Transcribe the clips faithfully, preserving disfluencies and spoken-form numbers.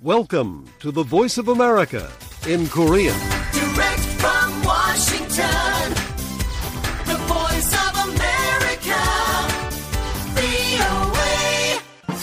Welcome to the Voice of America in Korean. Direct from Washington, the Voice of America, 브이오에이.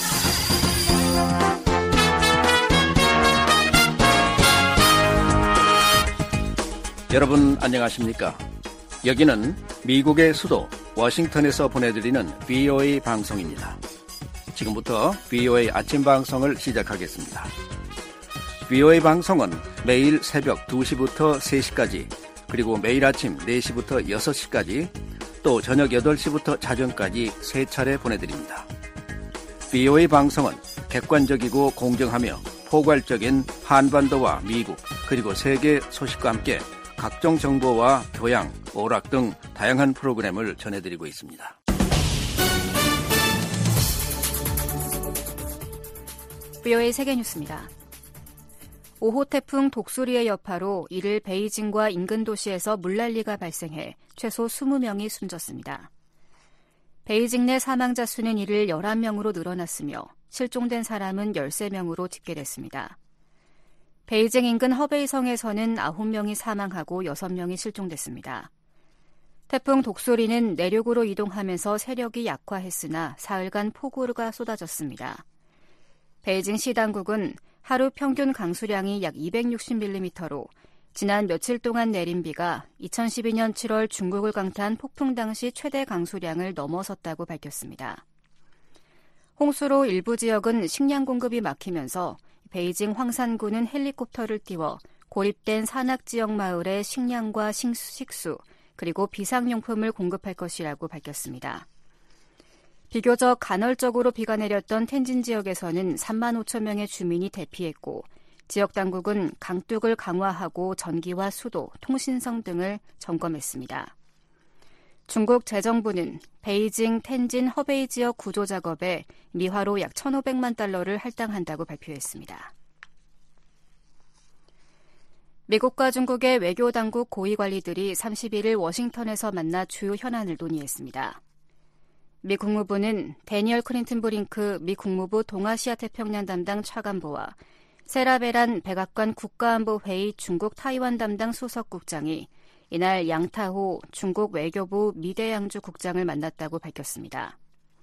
여러분 안녕하십니까? 여기는 미국의 수도 워싱턴에서 보내드리는 브이오에이 방송입니다. 지금부터 브이오에이 아침 방송을 시작하겠습니다. 브이오에이 방송은 매일 새벽 두 시부터 세 시까지, 그리고 매일 아침 네 시부터 여섯 시까지, 또 저녁 여덟 시부터 자정까지 세 차례 보내드립니다. 브이오에이 방송은 객관적이고 공정하며 포괄적인 한반도와 미국, 그리고 세계 소식과 함께 각종 정보와 교양, 오락 등 다양한 프로그램을 전해드리고 있습니다. 브이오에이 세계뉴스입니다. 오호 태풍 독수리의 여파로 이를 베이징과 인근 도시에서 물난리가 발생해 최소 이십 명이 숨졌습니다. 베이징 내 사망자 수는 이를 열한 명으로 늘어났으며 실종된 사람은 열세 명으로 집계됐습니다. 베이징 인근 허베이성에서는 아홉 명이 사망하고 여섯 명이 실종됐습니다. 태풍 독수리는 내륙으로 이동하면서 세력이 약화했으나 사흘간 폭우가 쏟아졌습니다. 베이징 시 당국은 하루 평균 강수량이 약 이백육십 밀리미터로 지난 며칠 동안 내린 비가 이천십이 년 칠월 중국을 강타한 폭풍 당시 최대 강수량을 넘어섰다고 밝혔습니다. 홍수로 일부 지역은 식량 공급이 막히면서 베이징 황산구는 헬리콥터를 띄워 고립된 산악지역 마을에 식량과 식수, 그리고 비상용품을 공급할 것이라고 밝혔습니다. 비교적 간헐적으로 비가 내렸던 텐진 지역에서는 삼만 오천 명의 주민이 대피했고, 지역 당국은 강둑을 강화하고 전기와 수도, 통신성 등을 점검했습니다. 중국 재정부는 베이징, 텐진, 허베이 지역 구조 작업에 미화로 약 천오백만 달러를 할당한다고 발표했습니다. 미국과 중국의 외교당국 고위관리들이 삼십일 일 워싱턴에서 만나 주요 현안을 논의했습니다. 미 국무부는 데니얼 클린턴 브링크 미 국무부 동아시아 태평양 담당 차관보와 세라 베란 백악관 국가안보회의 중국 타이완 담당 수석국장이 이날 양타호 중국 외교부 미대양주 국장을 만났다고 밝혔습니다.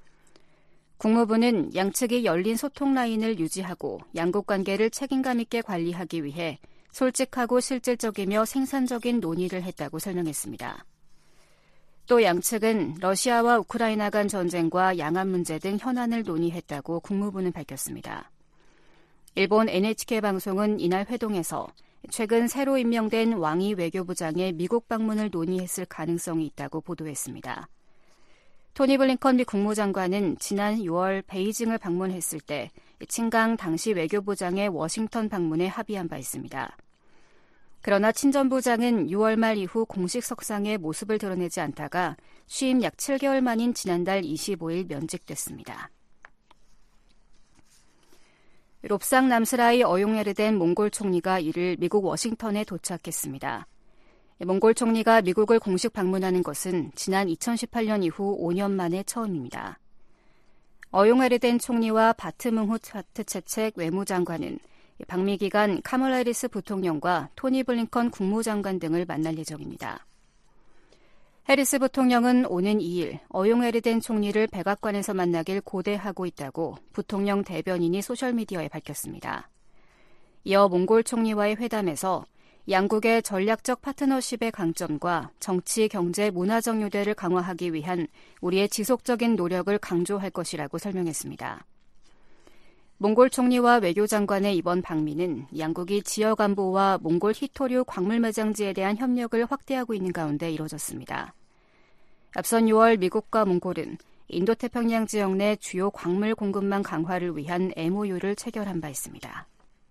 국무부는 양측이 열린 소통 라인을 유지하고 양국 관계를 책임감 있게 관리하기 위해 솔직하고 실질적이며 생산적인 논의를 했다고 설명했습니다. 또 양측은 러시아와 우크라이나 간 전쟁과 양안 문제 등 현안을 논의했다고 국무부는 밝혔습니다. 일본 엔에이치케이 방송은 이날 회동에서 최근 새로 임명된 왕이 외교부장의 미국 방문을 논의했을 가능성이 있다고 보도했습니다. 토니 블링컨 미 국무장관은 지난 유월 베이징을 방문했을 때 친강 당시 외교부장의 워싱턴 방문에 합의한 바 있습니다. 그러나 친 전 부장은 유월 말 이후 공식 석상에 모습을 드러내지 않다가 취임 약 칠 개월 만인 지난달 이십오 일 면직됐습니다. 롭상 남스라이 어용야르덴 몽골 총리가 이를 미국 워싱턴에 도착했습니다. 몽골 총리가 미국을 공식 방문하는 것은 지난 이천십팔 년 이후 오 년 만에 처음입니다. 어용야르덴 총리와 바트뭉훗 바트채책 외무장관은 방미 기간 카멀라 해리스 부통령과 토니 블링컨 국무장관 등을 만날 예정입니다. 해리스 부통령은 오는 이 일 어용야르덴 총리를 백악관에서 만나길 고대하고 있다고 부통령 대변인이 소셜미디어에 밝혔습니다. 이어 몽골 총리와의 회담에서 양국의 전략적 파트너십의 강점과 정치, 경제, 문화적 유대를 강화하기 위한 우리의 지속적인 노력을 강조할 것이라고 설명했습니다. 몽골 총리와 외교장관의 이번 방미는 양국이 지역 안보와 몽골 히토류 광물 매장지에 대한 협력을 확대하고 있는 가운데 이뤄졌습니다. 앞선 유월 미국과 몽골은 인도태평양 지역 내 주요 광물 공급망 강화를 위한 엠오유를 체결한 바 있습니다.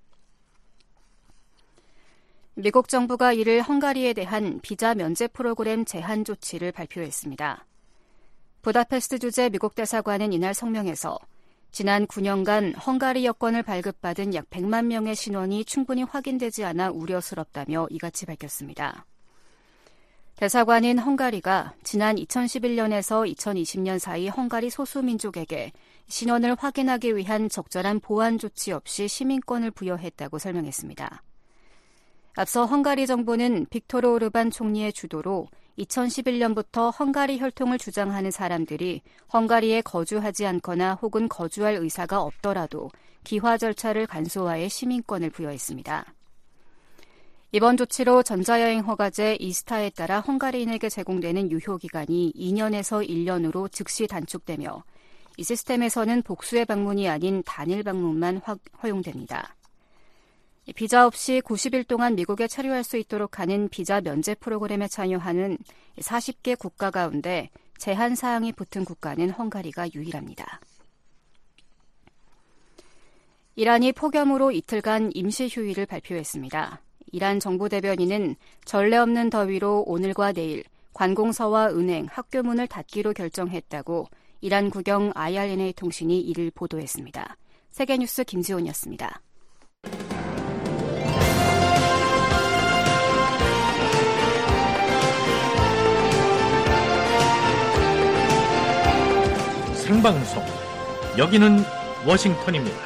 미국 정부가 이를 헝가리에 대한 비자 면제 프로그램 제한 조치를 발표했습니다. 부다페스트 주재 미국 대사관은 이날 성명에서 지난 구 년간 헝가리 여권을 발급받은 약 백만 명의 신원이 충분히 확인되지 않아 우려스럽다며 이같이 밝혔습니다. 대사관인 헝가리가 지난 이천십일 년에서 이천이십 년 사이 헝가리 소수민족에게 신원을 확인하기 위한 적절한 보안 조치 없이 시민권을 부여했다고 설명했습니다. 앞서 헝가리 정부는 빅토르 오르반 총리의 주도로 이천십일 년부터 헝가리 혈통을 주장하는 사람들이 헝가리에 거주하지 않거나 혹은 거주할 의사가 없더라도 기화 절차를 간소화해 시민권을 부여했습니다. 이번 조치로 전자여행 허가제 이스타에 따라 헝가리인에게 제공되는 유효기간이 이 년에서 일 년으로 즉시 단축되며 이 시스템에서는 복수의 방문이 아닌 단일 방문만 허용됩니다. 비자 없이 구십 일 동안 미국에 체류할 수 있도록 하는 비자 면제 프로그램에 참여하는 사십 개 국가 가운데 제한 사항이 붙은 국가는 헝가리가 유일합니다. 이란이 폭염으로 이틀간 임시 휴일을 발표했습니다. 이란 정부 대변인은 전례 없는 더위로 오늘과 내일 관공서와 은행, 학교 문을 닫기로 결정했다고 이란 국영 아이알엔에이 통신이 이를 보도했습니다. 세계뉴스 김지훈이었습니다. 생방송, 여기는 워싱턴입니다.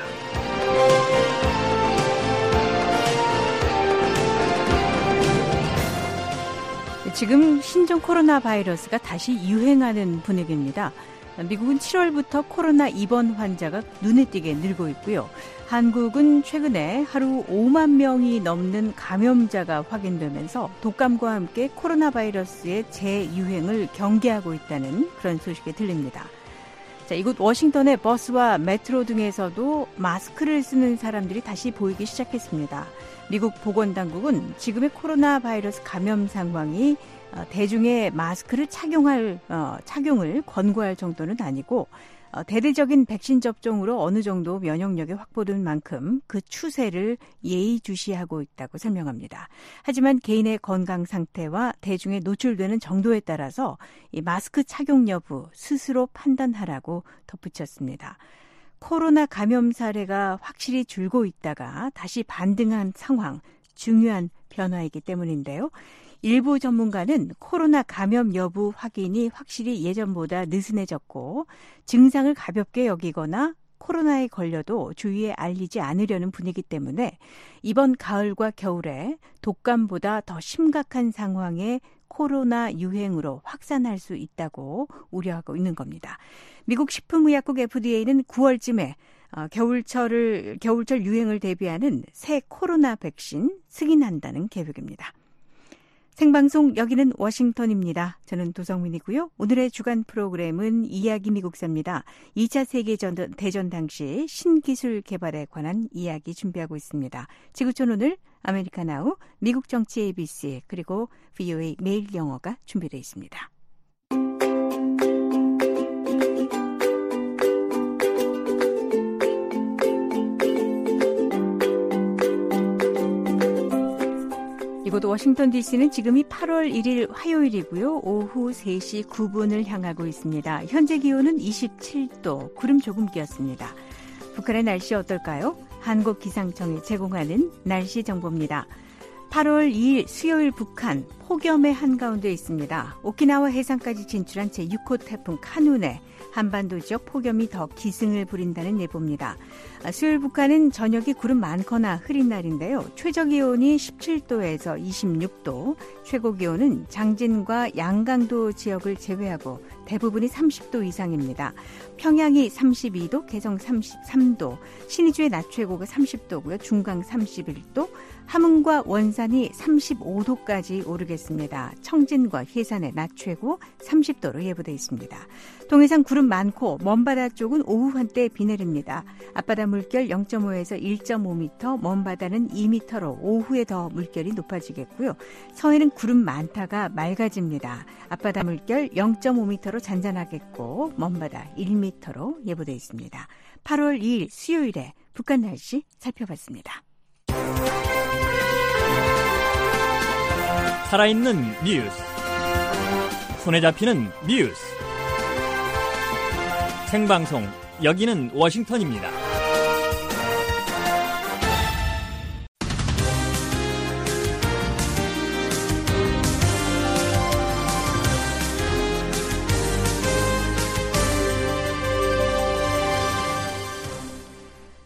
지금 신종 코로나 바이러스가 다시 유행하는 분위기입니다. 미국은 칠월부터 코로나 입원 환자가 눈에 띄게 늘고 있고요. 한국은 최근에 하루 오만 명이 넘는 감염자가 확인되면서 독감과 함께 코로나 바이러스의 재유행을 경계하고 있다는 그런 소식이 들립니다. 자, 이곳 워싱턴의 버스와 메트로 등에서도 마스크를 쓰는 사람들이 다시 보이기 시작했습니다. 미국 보건당국은 지금의 코로나 바이러스 감염 상황이 대중의 마스크를 착용할, 어, 착용을 권고할 정도는 아니고 어, 대대적인 백신 접종으로 어느 정도 면역력이 확보된 만큼 그 추세를 예의주시하고 있다고 설명합니다. 하지만 개인의 건강 상태와 대중에 노출되는 정도에 따라서 이 마스크 착용 여부 스스로 판단하라고 덧붙였습니다. 코로나 감염 사례가 확실히 줄고 있다가 다시 반등한 상황, 중요한 변화이기 때문인데요. 일부 전문가는 코로나 감염 여부 확인이 확실히 예전보다 느슨해졌고 증상을 가볍게 여기거나 코로나에 걸려도 주위에 알리지 않으려는 분위기 때문에 이번 가을과 겨울에 독감보다 더 심각한 상황에 코로나 유행으로 확산할 수 있다고 우려하고 있는 겁니다. 미국 식품의약국 에프디에이는 구월쯤에 어, 겨울철을, 겨울철 유행을 대비하는 새 코로나 백신 승인한다는 계획입니다. 생방송 여기는 워싱턴입니다. 저는 도성민이고요. 오늘의 주간 프로그램은 이야기 미국사입니다. 이 차 세계대전 당시 신기술 개발에 관한 이야기 준비하고 있습니다. 지구촌 오늘 아메리카나우, 미국 정치 에이비씨 그리고 브이오에이 매일 영어가 준비되어 있습니다. 이곳 워싱턴 디씨는 지금이 팔월 일일 화요일이고요. 오후 세 시 구 분을 향하고 있습니다. 현재 기온은 이십칠 도, 구름 조금 끼었습니다. 북한의 날씨 어떨까요? 한국기상청이 제공하는 날씨 정보입니다. 팔월 이일 수요일 북한 폭염의 한가운데 있습니다. 오키나와 해상까지 진출한 제육 호 태풍 카눈에 한반도 지역 폭염이 더 기승을 부린다는 예보입니다. 수요일 북한은 저녁이 구름 많거나 흐린 날인데요. 최저기온이 십칠 도에서 이십육 도, 최고기온은 장진과 양강도 지역을 제외하고 대부분이 삼십 도 이상입니다. 평양이 삼십이 도, 개성 삼십삼 도, 신의주의 낮 최고가 삼십 도고요. 중강 삼십일 도, 함흥과 원산이 삼십오 도까지 오르겠습니다. 청진과 해산의 낮 최고 삼십 도로 예보되어 있습니다. 동해상 구름 많고 먼바다 쪽은 오후 한때 비 내립니다. 앞바다 물결 영 점 오에서 일 점 오 미터, 먼바다는 이 미터로 오후에 더 물결이 높아지겠고요. 서해는 구름 많다가 맑아집니다. 앞바다 물결 영 점 오 미터로 잔잔하겠고 먼바다 일 미터로 예보되어 있습니다. 팔월 이일 수요일에 북한 날씨 살펴봤습니다. 살아있는 뉴스, 손에 잡히는 뉴스, 생방송 여기는 워싱턴입니다.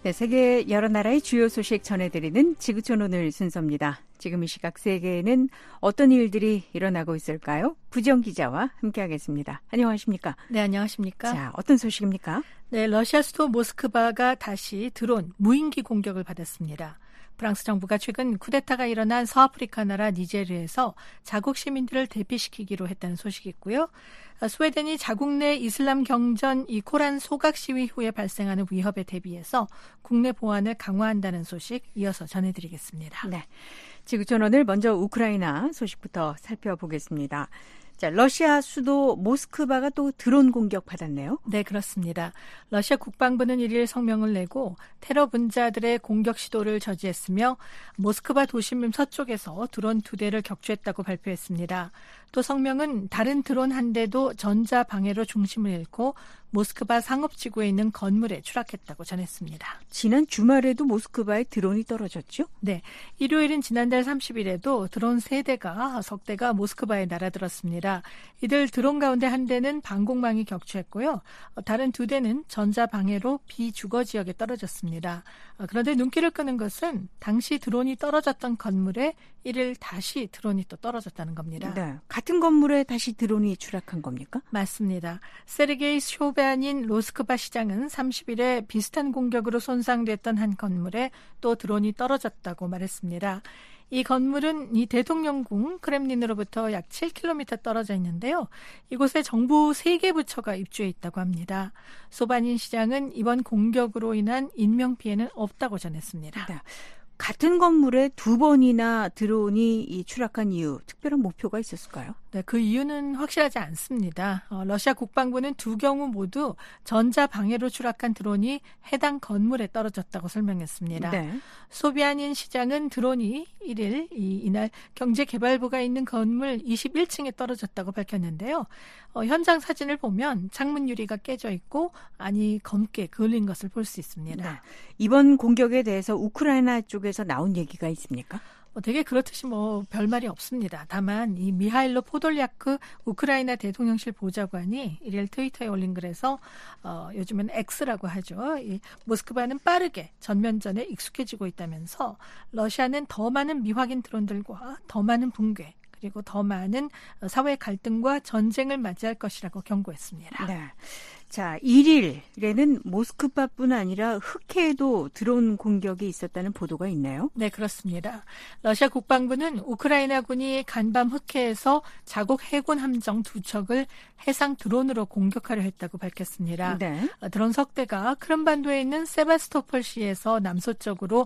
네, 세계 여러 나라의 주요 소식 전해드리는 지구촌 오늘 순서입니다. 지금 이 시각 세계에는 어떤 일들이 일어나고 있을까요? 부지영 기자와 함께하겠습니다. 안녕하십니까? 네, 안녕하십니까? 자, 어떤 소식입니까? 네, 러시아 수도 모스크바가 다시 드론, 무인기 공격을 받았습니다. 프랑스 정부가 최근 쿠데타가 일어난 서아프리카 나라 니제르에서 자국 시민들을 대피시키기로 했다는 소식이 있고요. 스웨덴이 자국 내 이슬람 경전 이 코란 소각 시위 후에 발생하는 위협에 대비해서 국내 보안을 강화한다는 소식 이어서 전해드리겠습니다. 네, 지구촌 오늘 먼저 우크라이나 소식부터 살펴보겠습니다. 자, 러시아 수도 모스크바가 또 드론 공격 받았네요. 네, 그렇습니다. 러시아 국방부는 일일 성명을 내고 테러 분자들의 공격 시도를 저지했으며 모스크바 도심 서쪽에서 드론 두 대를 격추했다고 발표했습니다. 또 성명은 다른 드론 한 대도 전자 방해로 중심을 잃고 모스크바 상업지구에 있는 건물에 추락했다고 전했습니다. 지난 주말에도 모스크바에 드론이 떨어졌죠? 네, 일요일인 지난달 삼십일에도 드론 세 대가 석 대가 모스크바에 날아들었습니다. 이들 드론 가운데 한 대는 방공망이 격추했고요. 다른 두 대는 전자 방해로 비주거 지역에 떨어졌습니다. 그런데 눈길을 끄는 것은 당시 드론이 떨어졌던 건물에 일일 다시 드론이 또 떨어졌다는 겁니다. 네, 같은 건물에 다시 드론이 추락한 겁니까? 맞습니다. 세르게이 쇼베아닌 로스크바 시장은 삼십일에 비슷한 공격으로 손상됐던 한 건물에 또 드론이 떨어졌다고 말했습니다. 이 건물은 이 대통령궁 크렘린으로부터 약 칠 킬로미터 떨어져 있는데요. 이곳에 정부 세 개 부처가 입주해 있다고 합니다. 소바닌 시장은 이번 공격으로 인한 인명피해는 없다고 전했습니다. 네. 같은 건물에 두 번이나 드론이 이 추락한 이유, 특별한 목표가 있었을까요? 네, 그 이유는 확실하지 않습니다. 어, 러시아 국방부는 두 경우 모두 전자 방해로 추락한 드론이 해당 건물에 떨어졌다고 설명했습니다. 네. 소비아닌 시장은 드론이 일일 이, 이날 경제개발부가 있는 건물 이십일 층에 떨어졌다고 밝혔는데요. 어, 현장 사진을 보면 창문 유리가 깨져 있고 안이 검게 그을린 것을 볼 수 있습니다. 네. 이번 공격에 대해서 우크라이나 쪽에서 나온 얘기가 있습니까? 어, 되게 그렇듯이 뭐 별말이 없습니다. 다만 이 미하일로 포돌리아크 우크라이나 대통령실 보좌관이 일일 트위터에 올린 글에서 어, 요즘은 X라고 하죠. 이 모스크바는 빠르게 전면전에 익숙해지고 있다면서 러시아는 더 많은 미확인 드론들과 더 많은 붕괴 그리고 더 많은 사회 갈등과 전쟁을 맞이할 것이라고 경고했습니다. 네. 자, 일일에는 모스크바뿐 아니라 흑해에도 드론 공격이 있었다는 보도가 있네요. 네, 그렇습니다. 러시아 국방부는 우크라이나군이 간밤 흑해에서 자국 해군 함정 두 척을 해상 드론으로 공격하려 했다고 밝혔습니다. 네. 드론 석 대가 크림반도에 있는 세바스토폴시에서 남서쪽으로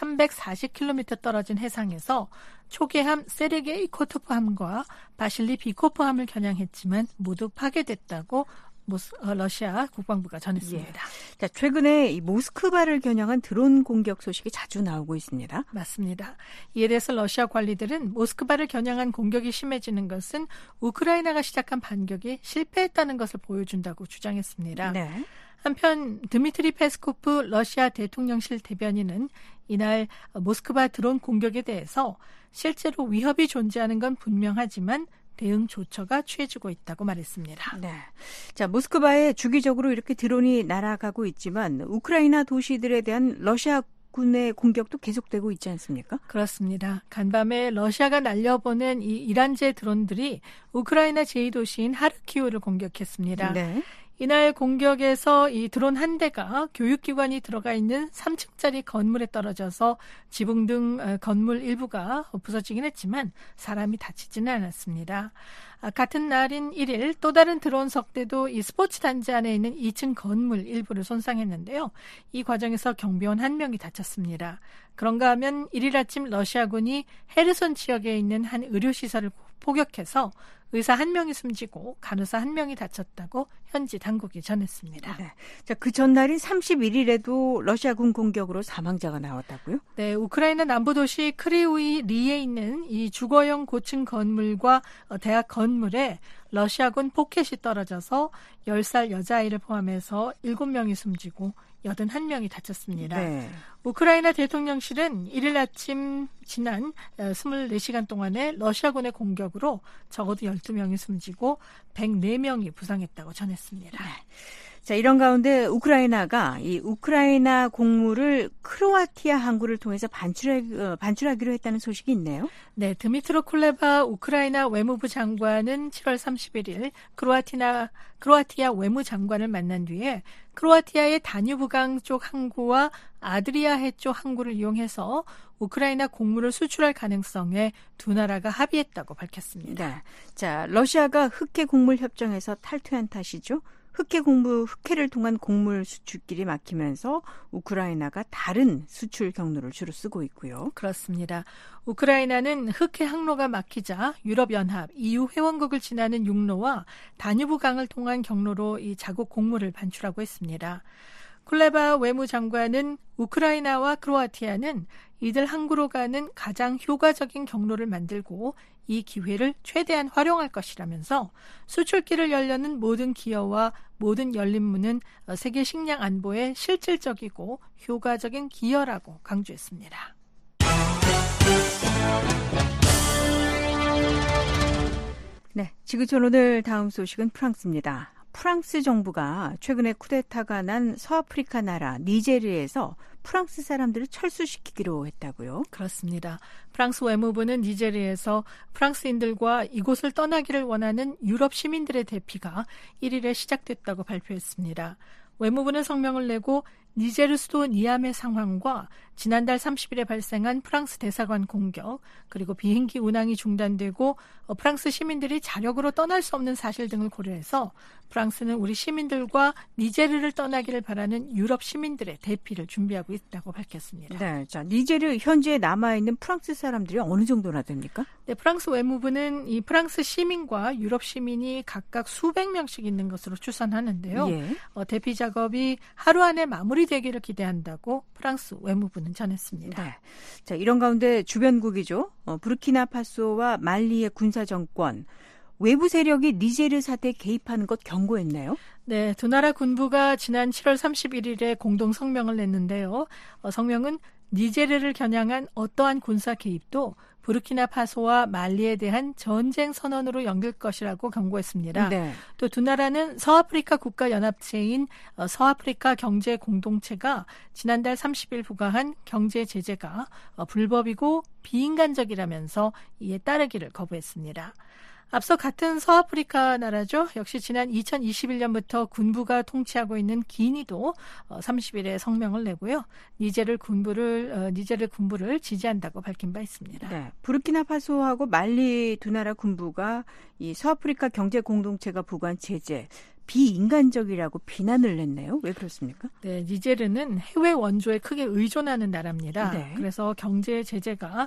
삼백사십 킬로미터 떨어진 해상에서 초계함 세르게이 코토프함과 바실리 비코프함을 겨냥했지만 모두 파괴됐다고 모스, 어, 러시아 국방부가 전했습니다. 예. 자, 최근에 이 모스크바를 겨냥한 드론 공격 소식이 자주 나오고 있습니다. 맞습니다. 이에 대해서 러시아 관리들은 모스크바를 겨냥한 공격이 심해지는 것은 우크라이나가 시작한 반격이 실패했다는 것을 보여준다고 주장했습니다. 네. 한편 드미트리 페스코프 러시아 대통령실 대변인은 이날 모스크바 드론 공격에 대해서 실제로 위협이 존재하는 건 분명하지만 대응 조처가 취해지고 있다고 말했습니다. 네. 자, 모스크바에 주기적으로 이렇게 드론이 날아가고 있지만 우크라이나 도시들에 대한 러시아 군의 공격도 계속되고 있지 않습니까? 그렇습니다. 간밤에 러시아가 날려보낸 이 이란제 드론들이 우크라이나 제이 도시인 하르키우를 공격했습니다. 네. 이날 공격에서 이 드론 한 대가 교육기관이 들어가 있는 삼 층짜리 건물에 떨어져서 지붕 등 건물 일부가 부서지긴 했지만 사람이 다치지는 않았습니다. 같은 날인 일일 또 다른 드론 석 대도 이 스포츠 단지 안에 있는 이 층 건물 일부를 손상했는데요. 이 과정에서 경비원 한 명이 다쳤습니다. 그런가 하면 일일 아침 러시아군이 헤르손 지역에 있는 한 의료시설을 포격해서 의사 한 명이 숨지고 간호사 한 명이 다쳤다고 현지 당국이 전했습니다. 네. 자, 그 전날인 삼십일일에도 러시아군 공격으로 사망자가 나왔다고요? 네, 우크라이나 남부 도시 크리우이 리에 있는 이 주거용 고층 건물과 대학 건물에 러시아군 포켓이 떨어져서 열 살 여자아이를 포함해서 일곱 명이 숨지고 여든한 명이 다쳤습니다. 네. 우크라이나 대통령실은 일일 아침 지난 이십사 시간 동안에 러시아군의 공격으로 적어도 열두 명이 숨지고 백사 명이 부상했다고 전했습니다. 네. 자, 이런 가운데 우크라이나가 이 우크라이나 곡물을 크로아티아 항구를 통해서 반출하, 반출하기로 했다는 소식이 있네요. 네, 드미트로 쿨레바 우크라이나 외무부 장관은 칠월 삼십일일 크로아티나, 크로아티아 외무장관을 만난 뒤에 크로아티아의 다뉴브강 쪽 항구와 아드리아해 쪽 항구를 이용해서 우크라이나 곡물을 수출할 가능성에 두 나라가 합의했다고 밝혔습니다. 네. 자, 러시아가 흑해 곡물 협정에서 탈퇴한 탓이죠. 흑해 공부, 흑해를 통한 곡물 수출길이 막히면서 우크라이나가 다른 수출 경로를 주로 쓰고 있고요. 그렇습니다. 우크라이나는 흑해 항로가 막히자 유럽연합, 이유 회원국을 지나는 육로와 다뉴브 강을 통한 경로로 이 자국 곡물을 반출하고 있습니다. 쿨레바 외무장관은 우크라이나와 크로아티아는 이들 항구로 가는 가장 효과적인 경로를 만들고 이 기회를 최대한 활용할 것이라면서 수출길을 열려는 모든 기여와 모든 열린 문은 세계 식량 안보에 실질적이고 효과적인 기여라고 강조했습니다. 네, 지구촌 오늘 다음 소식은 프랑스입니다. 프랑스 정부가 최근에 쿠데타가 난 서아프리카 나라 니제르에서 프랑스 사람들을 철수시키기로 했다고요? 그렇습니다. 프랑스 외무부는 니제르에서 프랑스인들과 이곳을 떠나기를 원하는 유럽 시민들의 대피가 일일에 시작됐다고 발표했습니다. 외무부는 성명을 내고 니제르 수도 니암의 상황과 지난달 삼십일에 발생한 프랑스 대사관 공격, 그리고 비행기 운항이 중단되고 프랑스 시민들이 자력으로 떠날 수 없는 사실 등을 고려해서 프랑스는 우리 시민들과 니제르를 떠나기를 바라는 유럽 시민들의 대피를 준비하고 있다고 밝혔습니다. 네, 자, 니제르 현지에 남아있는 프랑스 사람들이 어느 정도나 됩니까? 네, 프랑스 외무부는 이 프랑스 시민과 유럽 시민이 각각 수백 명씩 있는 것으로 추산하는데요. 예. 어, 대피 작업이 하루 안에 마무리되기를 기대한다고 프랑스 외무부는 전했습니다. 네. 자, 이런 가운데 주변국이죠. 어, 부르키나파소와 말리의 군사 정권, 외부 세력이 니제르 사태에 개입하는 것 경고했나요? 네, 두 나라 군부가 지난 칠월 삼십일일에 공동 성명을 냈는데요. 어, 성명은 니제르를 겨냥한 어떠한 군사 개입도 부르키나파소와 말리에 대한 전쟁 선언으로 연결 것이라고 경고했습니다. 네. 또 두 나라는 서아프리카 국가연합체인 서아프리카 경제공동체가 지난달 삼십일 부과한 경제 제재가 불법이고 비인간적이라면서 이에 따르기를 거부했습니다. 앞서 같은 서아프리카 나라죠. 역시 지난 이천이십일년부터 군부가 통치하고 있는 기니도 삼십일에 성명을 내고요. 니제르 군부를 니제르 군부를 지지한다고 밝힌 바 있습니다. 네, 부르키나파소하고 말리 두 나라 군부가 이 서아프리카 경제 공동체가 부과한 제재 비인간적이라고 비난을 냈네요. 왜 그렇습니까? 네, 니제르는 해외 원조에 크게 의존하는 나라입니다. 네. 그래서 경제 제재가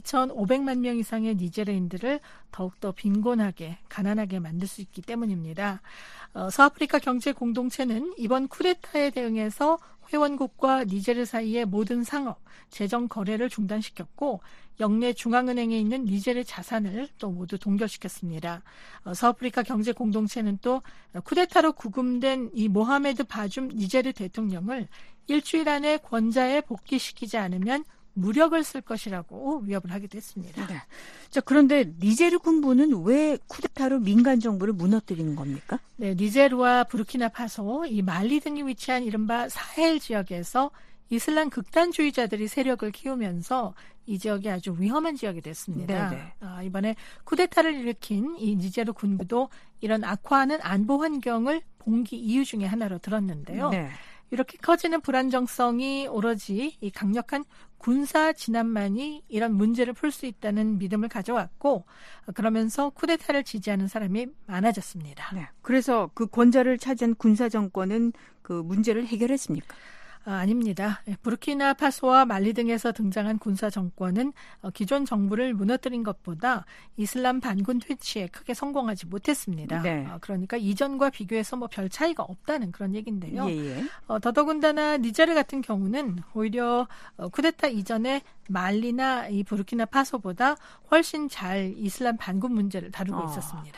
이천오백만 명 이상의 니제르인들을 더욱더 빈곤하게, 가난하게 만들 수 있기 때문입니다. 어, 서아프리카 경제 공동체는 이번 쿠데타에 대응해서 회원국과 니제르 사이의 모든 상업, 재정 거래를 중단시켰고 영내 중앙은행에 있는 니제르 자산을 또 모두 동결시켰습니다. 어, 서아프리카 경제 공동체는 또 쿠데타로 구금된 이 모하메드 바줌 니제르 대통령을 일주일 안에 권좌에 복귀시키지 않으면 무력을 쓸 것이라고 위협을 하기도 했습니다. 네. 자, 그런데 니제르 군부는 왜 쿠데타로 민간 정부를 무너뜨리는 겁니까? 네, 니제르와 부르키나파소, 이 말리 등이 위치한 이른바 사헬 지역에서 이슬람 극단주의자들이 세력을 키우면서 이 지역이 아주 위험한 지역이 됐습니다. 아, 이번에 쿠데타를 일으킨 이 니제르 군부도 이런 악화하는 안보 환경을 봉기 이유 중에 하나로 들었는데요. 네. 이렇게 커지는 불안정성이 오로지 이 강력한 군사 진압만이 이런 문제를 풀 수 있다는 믿음을 가져왔고 그러면서 쿠데타를 지지하는 사람이 많아졌습니다. 네. 그래서 그 권좌를 차지한 군사 정권은 그 문제를 해결했습니까? 아, 아닙니다. 부르키나파소와 말리 등에서 등장한 군사 정권은 기존 정부를 무너뜨린 것보다 이슬람 반군 퇴치에 크게 성공하지 못했습니다. 네. 그러니까 이전과 비교해서 뭐 별 차이가 없다는 그런 얘기인데요. 예, 예. 어, 더더군다나 니제르 같은 경우는 오히려 쿠데타 이전에 말리나 이 부르키나파소보다 훨씬 잘 이슬람 반군 문제를 다루고 어. 있었습니다.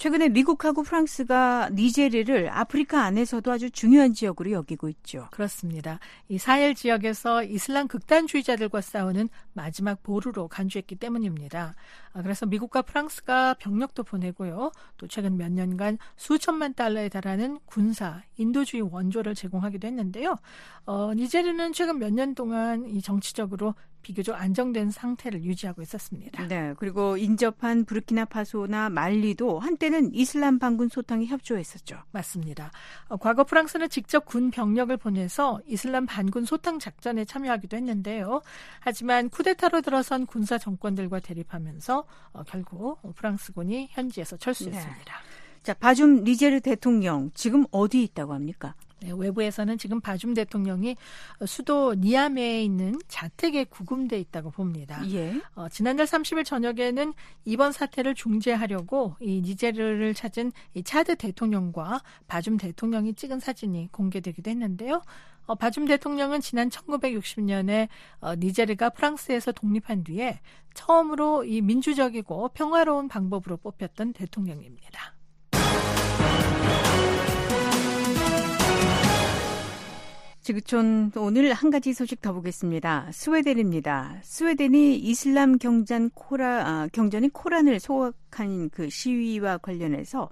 최근에 미국하고 프랑스가 니제르를 아프리카 안에서도 아주 중요한 지역으로 여기고 있죠. 그렇습니다. 이 사헬 지역에서 이슬람 극단주의자들과 싸우는 마지막 보루로 간주했기 때문입니다. 그래서 미국과 프랑스가 병력도 보내고요. 또 최근 몇 년간 수천만 달러에 달하는 군사, 인도주의 원조를 제공하기도 했는데요. 어, 니제르는 최근 몇 년 동안 이 정치적으로 비교적 안정된 상태를 유지하고 있었습니다. 네, 그리고 인접한 부르키나파소나 말리도 한때는 이슬람 반군 소탕에 협조했었죠. 맞습니다. 어, 과거 프랑스는 직접 군 병력을 보내서 이슬람 반군 소탕 작전에 참여하기도 했는데요. 하지만 쿠데타로 들어선 군사 정권들과 대립하면서 어, 결국 프랑스군이 현지에서 철수했습니다. 네. 자, 바줌 니제르 대통령 지금 어디 있다고 합니까? 네, 외부에서는 지금 바줌 대통령이 수도 니아메에 있는 자택에 구금돼 있다고 봅니다. 예. 어, 지난달 삼십 일 저녁에는 이번 사태를 중재하려고 이 니제르를 찾은 이 차드 대통령과 바줌 대통령이 찍은 사진이 공개되기도 했는데요. 어, 바줌 대통령은 지난 천구백육십 년에 어, 니제르가 프랑스에서 독립한 뒤에 처음으로 이 민주적이고 평화로운 방법으로 뽑혔던 대통령입니다. 지구촌 오늘 한 가지 소식 더 보겠습니다. 스웨덴입니다. 스웨덴이 이슬람 경전 코라 아, 경전인 코란을 소각한 그 시위와 관련해서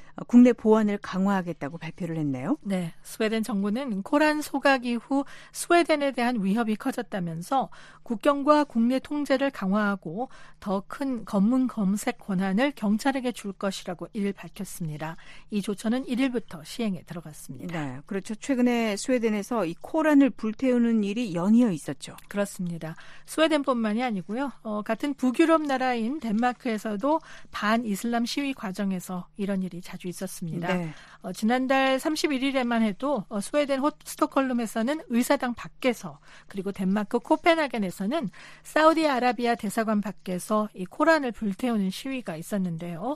국내 보안을 강화하겠다고 발표를 했네요. 네, 스웨덴 정부는 코란 소각 이후 스웨덴에 대한 위협이 커졌다면서 국경과 국내 통제를 강화하고 더 큰 검문 검색 권한을 경찰에게 줄 것이라고 이를 밝혔습니다. 이 조처는 일 일부터 시행에 들어갔습니다. 네, 그렇죠. 최근에 스웨덴에서 이 코란을 불태우는 일이 연이어 있었죠. 그렇습니다. 스웨덴뿐만이 아니고요. 어, 같은 북유럽 나라인 덴마크에서도 반이슬람 시위 과정에서 이런 일이 자주 있었습니다. 네. 어, 지난달 삼십일 일에만 해도 어, 스웨덴 호, 스톡홀름에서는 의사당 밖에서 그리고 덴마크 코펜하겐에서는 사우디아라비아 대사관 밖에서 이 코란을 불태우는 시위가 있었는데요.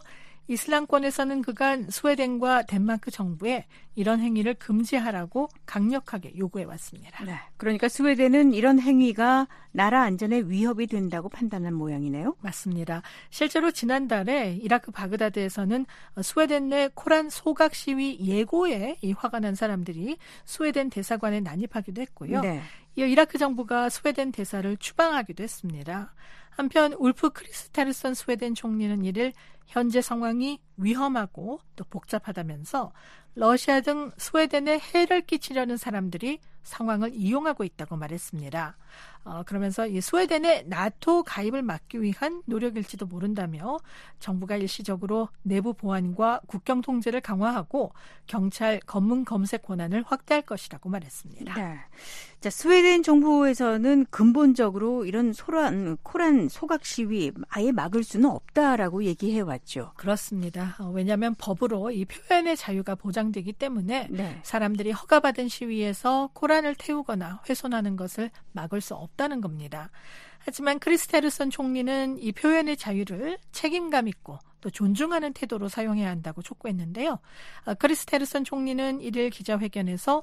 이슬람권에서는 그간 스웨덴과 덴마크 정부에 이런 행위를 금지하라고 강력하게 요구해왔습니다. 네, 그러니까 스웨덴은 이런 행위가 나라 안전에 위협이 된다고 판단한 모양이네요. 맞습니다. 실제로 지난달에 이라크 바그다드에서는 스웨덴 내 코란 소각 시위 예고에 이 화가 난 사람들이 스웨덴 대사관에 난입하기도 했고요. 네. 이어 이라크 정부가 스웨덴 대사를 추방하기도 했습니다. 한편 울프 크리스테르선 스웨덴 총리는 이를 현재 상황이 위험하고 또 복잡하다면서 러시아 등 스웨덴에 해를 끼치려는 사람들이 상황을 이용하고 있다고 말했습니다. 어, 그러면서 이 스웨덴의 나토 가입을 막기 위한 노력일지도 모른다며 정부가 일시적으로 내부 보안과 국경 통제를 강화하고 경찰 검문 검색 권한을 확대할 것이라고 말했습니다. 네. 자, 스웨덴 정부에서는 근본적으로 이런 소란, 코란 소각 시위 아예 막을 수는 없다라고 얘기해 왔죠. 그렇습니다. 어, 왜냐하면 법으로 이 표현의 자유가 보장되기 때문에 네. 사람들이 허가받은 시위에서 코란을 태우거나 훼손하는 것을 막을 수 없다는 겁니다. 하지만 크리스테르선 총리는 이 표현의 자유를 책임감 있고 또 존중하는 태도로 사용해야 한다고 촉구했는데요. 크리스테르선 총리는 이를 기자회견에서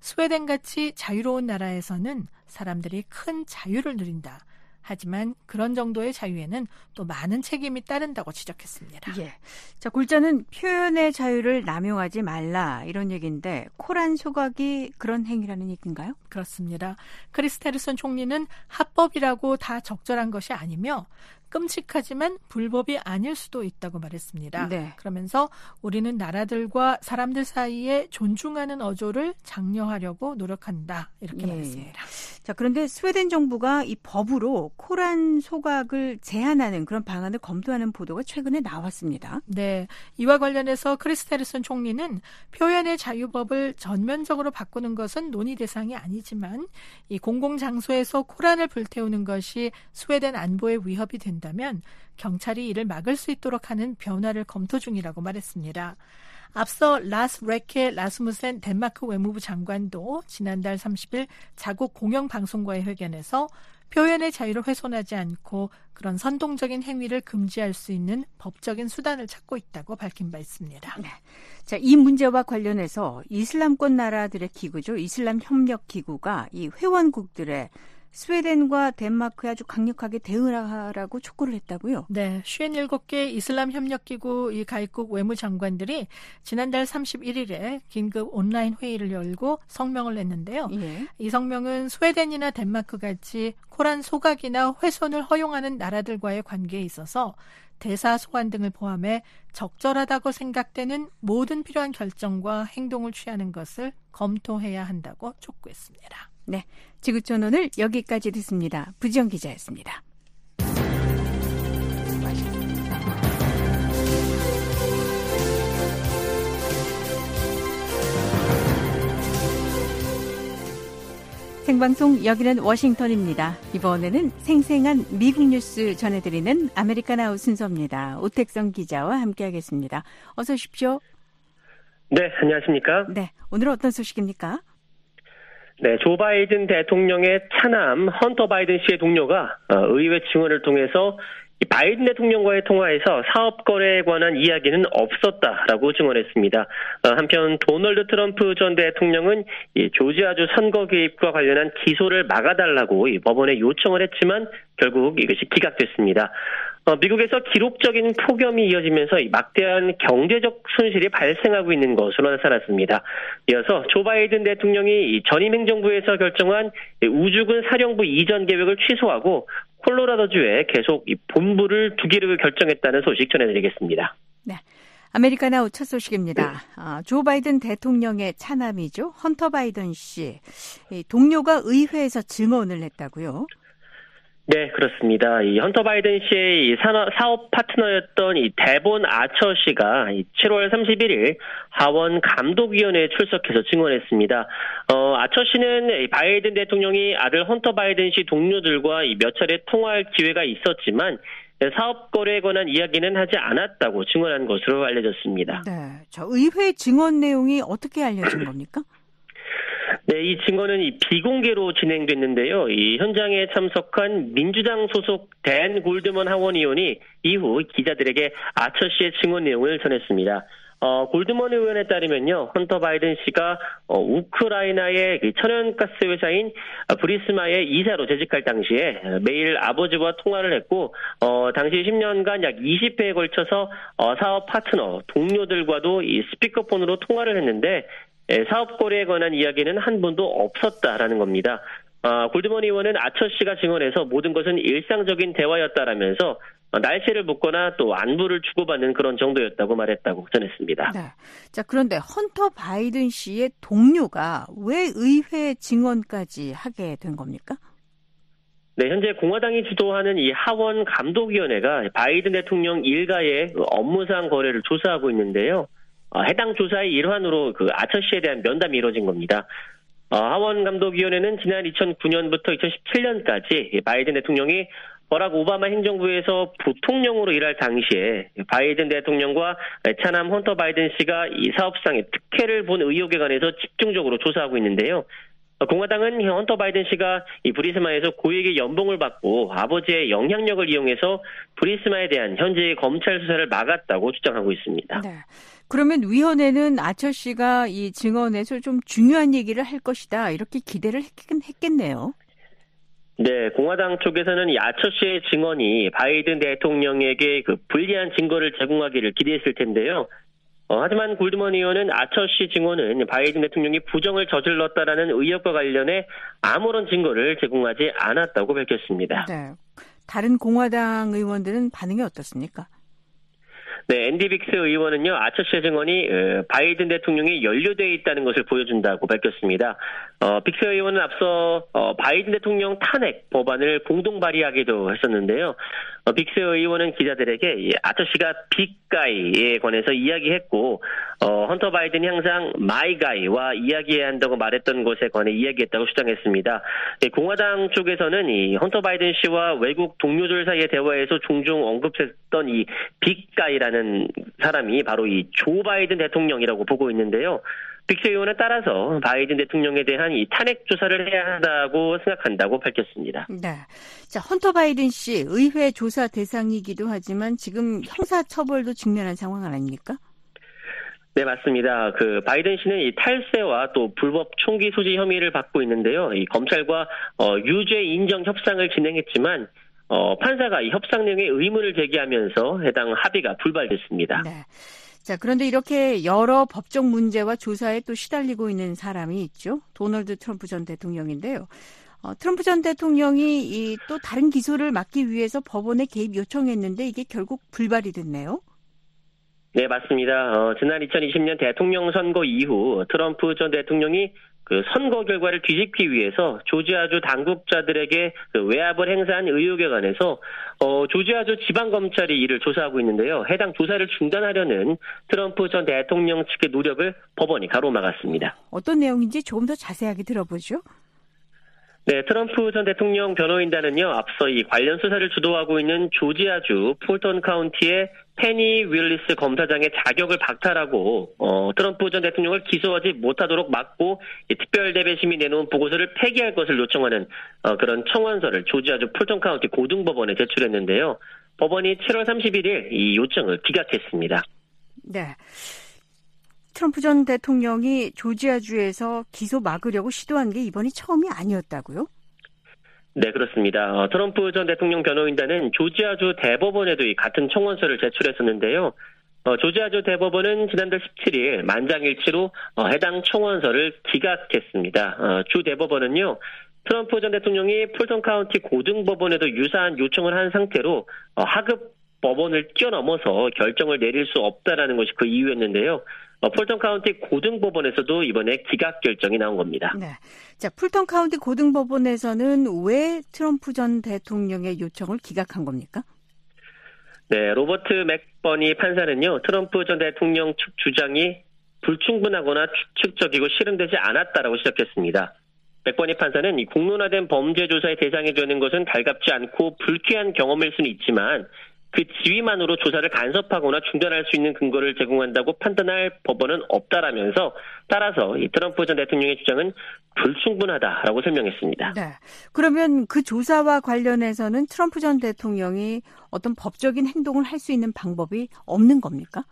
스웨덴같이 자유로운 나라에서는 사람들이 큰 자유를 누린다. 하지만 그런 정도의 자유에는 또 많은 책임이 따른다고 지적했습니다. 예. 자, 골자는 표현의 자유를 남용하지 말라 이런 얘기인데 코란 소각이 그런 행위라는 얘기인가요? 그렇습니다. 크리스테르선 총리는 합법이라고 다 적절한 것이 아니며 끔찍하지만 불법이 아닐 수도 있다고 말했습니다. 네. 그러면서 우리는 나라들과 사람들 사이에 존중하는 어조를 장려하려고 노력한다. 이렇게 예. 말했습니다. 자, 그런데 스웨덴 정부가 이 법으로 코란 소각을 제한하는 그런 방안을 검토하는 보도가 최근에 나왔습니다. 네. 이와 관련해서 크리스테르슨 총리는 표현의 자유법을 전면적으로 바꾸는 것은 논의 대상이 아니지만 이 공공장소에서 코란을 불태우는 것이 스웨덴 안보에 위협이 된다. 다면 경찰이 이를 막을 수 있도록 하는 변화를 검토 중이라고 말했습니다. 앞서 라스 레케 라스무센 덴마크 외무부 장관도 지난달 삼십 일 자국 공영방송과의 회견에서 표현의 자유를 훼손하지 않고 그런 선동적인 행위를 금지할 수 있는 법적인 수단을 찾고 있다고 밝힌 바 있습니다. 네. 자, 이 문제와 관련해서 이슬람권 나라들의 기구죠. 이슬람 협력 기구가 이 회원국들의 스웨덴과 덴마크에 아주 강력하게 대응을 하라고 촉구를 했다고요? 네, 오십칠 개 이슬람 협력기구 이 가입국 외무장관들이 지난달 삼십일 일에 긴급 온라인 회의를 열고 성명을 냈는데요. 예. 이 성명은 스웨덴이나 덴마크 같이 코란 소각이나 훼손을 허용하는 나라들과의 관계에 있어서 대사 소환 등을 포함해 적절하다고 생각되는 모든 필요한 결정과 행동을 취하는 것을 검토해야 한다고 촉구했습니다. 네, 지구촌 오늘 여기까지 듣습니다. 부지영 기자였습니다. 생방송 여기는 워싱턴입니다. 이번에는 생생한 미국 뉴스 전해드리는 아메리칸 아웃 순서입니다. 오택성 기자와 함께하겠습니다. 어서 오십시오. 네, 안녕하십니까? 네, 오늘 어떤 소식입니까? 네, 조 바이든 대통령의 차남 헌터 바이든 씨의 동료가 의회 증언을 통해서 바이든 대통령과의 통화에서 사업 거래에 관한 이야기는 없었다라고 증언했습니다. 한편 도널드 트럼프 전 대통령은 조지아주 선거 개입과 관련한 기소를 막아달라고 법원에 요청을 했지만 결국 이것이 기각됐습니다. 미국에서 기록적인 폭염이 이어지면서 막대한 경제적 손실이 발생하고 있는 것으로 나타났습니다. 이어서 조 바이든 대통령이 전임 행정부에서 결정한 우주군 사령부 이전 계획을 취소하고 콜로라도주에 계속 본부를 두기로 결정했다는 소식 전해드리겠습니다. 네, 아메리칸 아웃 첫 소식입니다. 아, 조 바이든 대통령의 차남이죠. 헌터 바이든 씨. 동료가 의회에서 증언을 했다고요? 네, 그렇습니다. 이 헌터 바이든 씨의 이 사업 파트너였던 이 데본 아처 씨가 칠월 삼십일일 하원 감독위원회에 출석해서 증언했습니다. 어, 아처 씨는 바이든 대통령이 아들 헌터 바이든 씨 동료들과 몇 차례 통화할 기회가 있었지만 사업 거래에 관한 이야기는 하지 않았다고 증언한 것으로 알려졌습니다. 네, 저 의회 증언 내용이 어떻게 알려진 겁니까? 네, 이 증언은 이 비공개로 진행됐는데요. 이 현장에 참석한 민주당 소속 댄 골드먼 하원의원이 이후 기자들에게 아처 씨의 증언 내용을 전했습니다. 어, 골드먼 의원에 따르면요, 헌터 바이든 씨가 어, 우크라이나의 천연가스 회사인 브리스마의 이사로 재직할 당시에 매일 아버지와 통화를 했고, 어, 당시 십 년간 약 이십 회에 걸쳐서 어, 사업 파트너, 동료들과도 이 스피커폰으로 통화를 했는데 사업 거래에 관한 이야기는 한 번도 없었다라는 겁니다. 아, 골드먼 의원은 아처 씨가 증언해서 모든 것은 일상적인 대화였다라면서 날씨를 묻거나 또 안부를 주고받는 그런 정도였다고 말했다고 전했습니다. 네. 자, 그런데 헌터 바이든 씨의 동료가 왜 의회 증언까지 하게 된 겁니까? 네, 현재 공화당이 주도하는 이 하원 감독위원회가 바이든 대통령 일가의 업무상 거래를 조사하고 있는데요. 해당 조사의 일환으로 그 아처 씨에 대한 면담이 이루어진 겁니다. 어, 하원 감독위원회는 지난 이천구 년부터 이천십칠 년까지 바이든 대통령이 버락 오바마 행정부에서 부통령으로 일할 당시에 바이든 대통령과 차남 헌터 바이든 씨가 이 사업상의 특혜를 본 의혹에 관해서 집중적으로 조사하고 있는데요. 공화당은 헌터 바이든 씨가 이 브리스마에서 고액의 연봉을 받고 아버지의 영향력을 이용해서 브리스마에 대한 현재의 검찰 수사를 막았다고 주장하고 있습니다. 네. 그러면 위원회는 아처 씨가 이 증언에서 좀 중요한 얘기를 할 것이다 이렇게 기대를 했긴 했겠네요. 네, 공화당 쪽에서는 이 아처 씨의 증언이 바이든 대통령에게 그 불리한 증거를 제공하기를 기대했을 텐데요. 어, 하지만 골드먼 의원은 아처 씨 증언은 바이든 대통령이 부정을 저질렀다라는 의혹과 관련해 아무런 증거를 제공하지 않았다고 밝혔습니다. 네, 다른 공화당 의원들은 반응이 어떻습니까? 네, 앤디 빅스 의원은요, 아처 씨의 증언이 바이든 대통령이 연루되어 있다는 것을 보여준다고 밝혔습니다. 어, 빅스 의원은 앞서 어, 바이든 대통령 탄핵 법안을 공동 발의하기도 했었는데요. 어, 빅스 의원은 기자들에게 이 아처 씨가 빅가이에 관해서 이야기했고, 어, 헌터 바이든이 항상 마이가이와 이야기해야 한다고 말했던 것에 관해 이야기했다고 주장했습니다. 네, 공화당 쪽에서는 이 헌터 바이든 씨와 외국 동료들 사이의 대화에서 종종 언급했던 이 빅가이라는 사람이 바로 이 조 바이든 대통령이라고 보고 있는데요. 빅스 의원에 따라서 바이든 대통령에 대한 이 탄핵 조사를 해야 한다고 생각한다고 밝혔습니다. 네. 자, 헌터 바이든 씨 의회 조사 대상이기도 하지만 지금 형사 처벌도 직면한 상황 아닙니까? 네, 맞습니다. 그 바이든 씨는 이 탈세와 또 불법 총기 소지 혐의를 받고 있는데요. 이 검찰과 어, 유죄 인정 협상을 진행했지만 어, 판사가 이 협상 내용에 의문을 제기하면서 해당 합의가 불발됐습니다. 네. 자, 그런데 이렇게 여러 법적 문제와 조사에 또 시달리고 있는 사람이 있죠. 도널드 트럼프 전 대통령인데요. 어, 트럼프 전 대통령이 이 또 다른 기소를 막기 위해서 법원에 개입 요청했는데 이게 결국 불발이 됐네요. 네, 맞습니다. 어, 지난 이천이십 년 대통령 선거 이후 트럼프 전 대통령이 그 선거 결과를 뒤집기 위해서 조지아주 당국자들에게 그 외압을 행사한 의혹에 관해서 어, 조지아주 지방검찰이 이를 조사하고 있는데요. 해당 조사를 중단하려는 트럼프 전 대통령 측의 노력을 법원이 가로막았습니다. 어떤 내용인지 조금 더 자세하게 들어보죠. 네, 트럼프 전 대통령 변호인단은요, 앞서 이 관련 수사를 주도하고 있는 조지아주 풀턴 카운티의 페니 윌리스 검사장의 자격을 박탈하고 어, 트럼프 전 대통령을 기소하지 못하도록 막고 이 특별 대배심이 내놓은 보고서를 폐기할 것을 요청하는 어, 그런 청원서를 조지아주 풀턴 카운티 고등법원에 제출했는데요. 법원이 칠월 삼십일일 이 요청을 기각했습니다. 네. 트럼프 전 대통령이 조지아주에서 기소 막으려고 시도한 게 이번이 처음이 아니었다고요? 네, 그렇습니다. 어, 트럼프 전 대통령 변호인단은 조지아주 대법원에도 이 같은 청원서를 제출했었는데요. 어, 조지아주 대법원은 지난달 십칠일 만장일치로 어, 해당 청원서를 기각했습니다. 어, 주 대법원은요, 트럼프 전 대통령이 풀턴 카운티 고등법원에도 유사한 요청을 한 상태로 어, 하급 법원을 뛰어넘어서 결정을 내릴 수 없다라는 것이 그 이유였는데요. 어, 풀턴 카운티 고등법원에서도 이번에 기각 결정이 나온 겁니다. 네. 자, 풀턴 카운티 고등법원에서는 왜 트럼프 전 대통령의 요청을 기각한 겁니까? 네, 로버트 맥버니 판사는요, 트럼프 전 대통령 측 주장이 불충분하거나 추측적이고 실현되지 않았다라고 지적했습니다. 맥버니 판사는 이 공론화된 범죄 조사의 대상이 되는 것은 달갑지 않고 불쾌한 경험일 수는 있지만 그 지위만으로 조사를 간섭하거나 중단할 수 있는 근거를 제공한다고 판단할 법원은 없다라면서 따라서 이 트럼프 전 대통령의 주장은 불충분하다라고 설명했습니다. 네. 그러면 그 조사와 관련해서는 트럼프 전 대통령이 어떤 법적인 행동을 할 수 있는 방법이 없는 겁니까?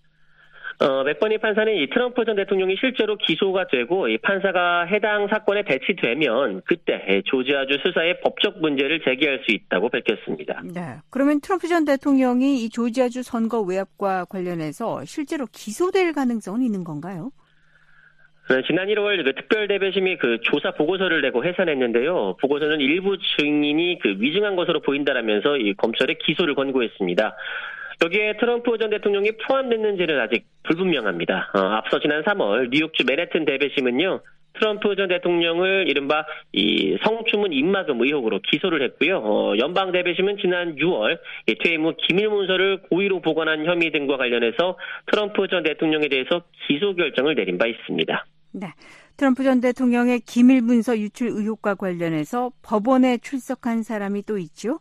어, 맥버니 판사는 이 트럼프 전 대통령이 실제로 기소가 되고 이 판사가 해당 사건에 배치되면 그때 조지아주 수사의 법적 문제를 제기할 수 있다고 밝혔습니다. 네. 그러면 트럼프 전 대통령이 이 조지아주 선거 외압과 관련해서 실제로 기소될 가능성은 있는 건가요? 지난 일월 그 특별 대배심이 그 조사 보고서를 내고 해산했는데요. 보고서는 일부 증인이 그 위증한 것으로 보인다라면서 이 검찰에 기소를 권고했습니다. 여기에 트럼프 전 대통령이 포함됐는지는 아직 불분명합니다. 어, 앞서 지난 삼월 뉴욕주 맨해튼 대배심은요, 트럼프 전 대통령을 이른바 이 성추문 입막음 의혹으로 기소를 했고요. 어, 연방 대배심은 지난 유월 이 퇴임 후 기밀 문서를 고의로 보관한 혐의 등과 관련해서 트럼프 전 대통령에 대해서 기소 결정을 내린 바 있습니다. 네. 트럼프 전 대통령의 기밀 문서 유출 의혹과 관련해서 법원에 출석한 사람이 또 있죠?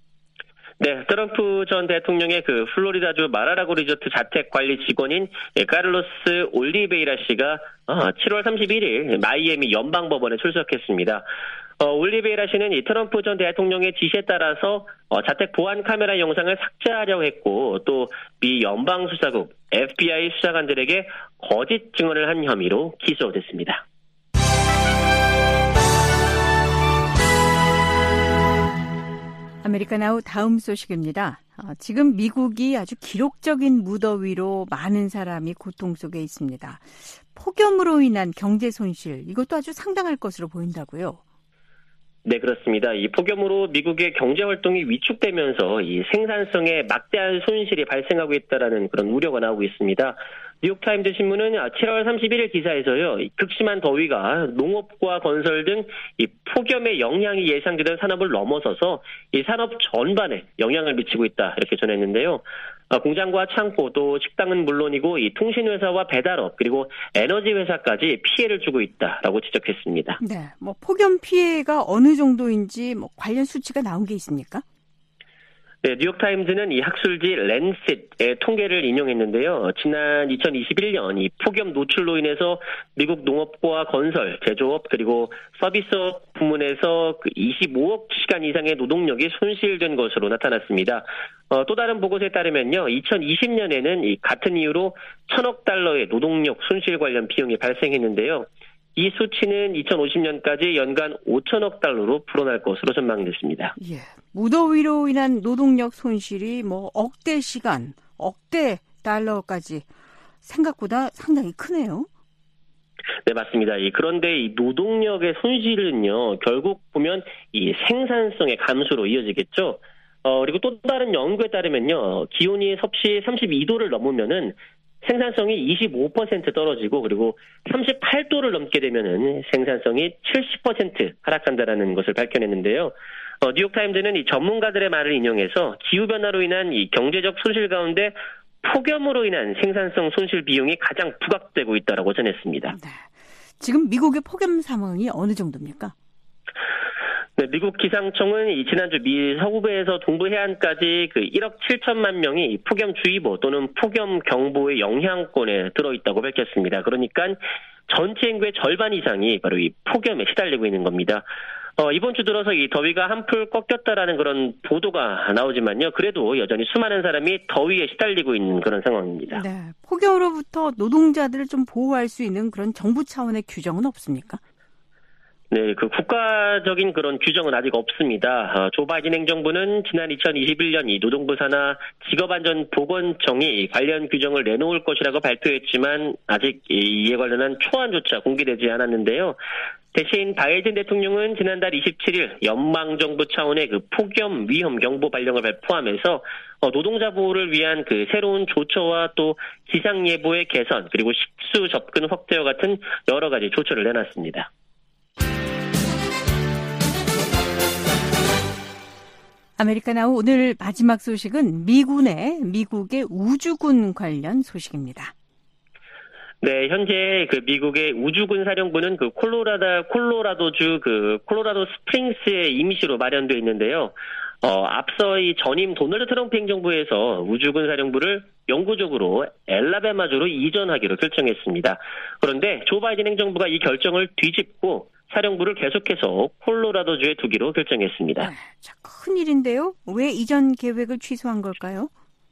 네, 트럼프 전 대통령의 그 플로리다주 마라라고 리조트 자택 관리 직원인 카를로스 올리베이라 씨가 칠월 삼십일일 마이애미 연방법원에 출석했습니다. 어, 올리베이라 씨는 이 트럼프 전 대통령의 지시에 따라서 어, 자택 보안 카메라 영상을 삭제하려고 했고 또 미 연방수사국 에프비아이 수사관들에게 거짓 증언을 한 혐의로 기소됐습니다. 아메리카나우 다음 소식입니다. 어, 지금 미국이 아주 기록적인 무더위로 많은 사람이 고통 속에 있습니다. 폭염으로 인한 경제 손실, 이것도 아주 상당할 것으로 보인다고요? 네, 그렇습니다. 이 폭염으로 미국의 경제 활동이 위축되면서 이 생산성에 막대한 손실이 발생하고 있다는 그런 우려가 나오고 있습니다. 뉴욕타임즈 신문은 칠월 삼십일일 기사에서요, 극심한 더위가 농업과 건설 등 이 폭염의 영향이 예상되는 산업을 넘어서서 이 산업 전반에 영향을 미치고 있다 이렇게 전했는데요. 공장과 창고 또 식당은 물론이고 이 통신회사와 배달업 그리고 에너지 회사까지 피해를 주고 있다라고 지적했습니다. 네, 뭐 폭염 피해가 어느 정도인지 뭐 관련 수치가 나온 게 있습니까? 네, 뉴욕타임즈는 이 학술지 랜셋의 통계를 인용했는데요. 지난 이천이십일 년 이 폭염 노출로 인해서 미국 농업과 건설, 제조업 그리고 서비스업 부문에서 그 이십오억 시간 이상의 노동력이 손실된 것으로 나타났습니다. 어, 또 다른 보고서에 따르면요, 이천이십 년에는 이 같은 이유로 천억 달러의 노동력 손실 관련 비용이 발생했는데요. 이 수치는 이천오십 년까지 연간 오천억 달러로 불어날 것으로 전망됐습니다. 예, 무더위로 인한 노동력 손실이 뭐 억대 시간, 억대 달러까지 생각보다 상당히 크네요. 네, 맞습니다. 그런데 이 노동력의 손실은요, 결국 보면 이 생산성의 감소로 이어지겠죠. 어, 그리고 또 다른 연구에 따르면요, 기온이 섭씨 삼십이 도를 넘으면은 생산성이 이십오 퍼센트 떨어지고, 그리고 삼십팔 도를 넘게 되면은 생산성이 칠십 퍼센트 하락한다라는 것을 밝혀냈는데요. 어, 뉴욕타임즈는 이 전문가들의 말을 인용해서 기후변화로 인한 이 경제적 손실 가운데 폭염으로 인한 생산성 손실 비용이 가장 부각되고 있다라고 전했습니다. 네. 지금 미국의 폭염 상황이 어느 정도입니까? 네, 미국 기상청은 이 지난주 미 서부부에서 동부 해안까지 그 일억 칠천만 명이 폭염주의보 또는 폭염경보의 영향권에 들어있다고 밝혔습니다. 그러니까 전체 인구의 절반 이상이 바로 이 폭염에 시달리고 있는 겁니다. 어, 이번 주 들어서 이 더위가 한풀 꺾였다라는 그런 보도가 나오지만요. 그래도 여전히 수많은 사람이 더위에 시달리고 있는 그런 상황입니다. 네, 폭염으로부터 노동자들을 좀 보호할 수 있는 그런 정부 차원의 규정은 없습니까? 네, 그 국가적인 그런 규정은 아직 없습니다. 어, 조 바이든 행정부는 지난 이천이십일 년 이 노동부 산하 직업안전보건청이 관련 규정을 내놓을 것이라고 발표했지만 아직 이에 관련한 초안조차 공개되지 않았는데요. 대신 바이든 대통령은 지난달 이십칠 일 연방정부 차원의 그 폭염 위험 경보 발령을 발표하면서 어, 노동자 보호를 위한 그 새로운 조처와 또 기상 예보의 개선 그리고 식수 접근 확대와 같은 여러 가지 조처를 내놨습니다. 아메리카나우 오늘 마지막 소식은 미군의 미국의 우주군 관련 소식입니다. 네, 현재 그 미국의 우주군 사령부는 그 콜로라도 콜로라도주 그 콜로라도 스프링스의 임시로 마련되어 있는데요. 어, 앞서 이 전임 도널드 트럼프 행정부에서 우주군 사령부를 영구적으로 엘라베마주로 이전하기로 결정했습니다. 그런데 조 바이든 행정부가 이 결정을 뒤집고 사령부를 계속해서 콜로라도주에 두기로 결정했습니다. 네, 자, 큰일인데요. 왜 이전 계획을 취소한 걸까요?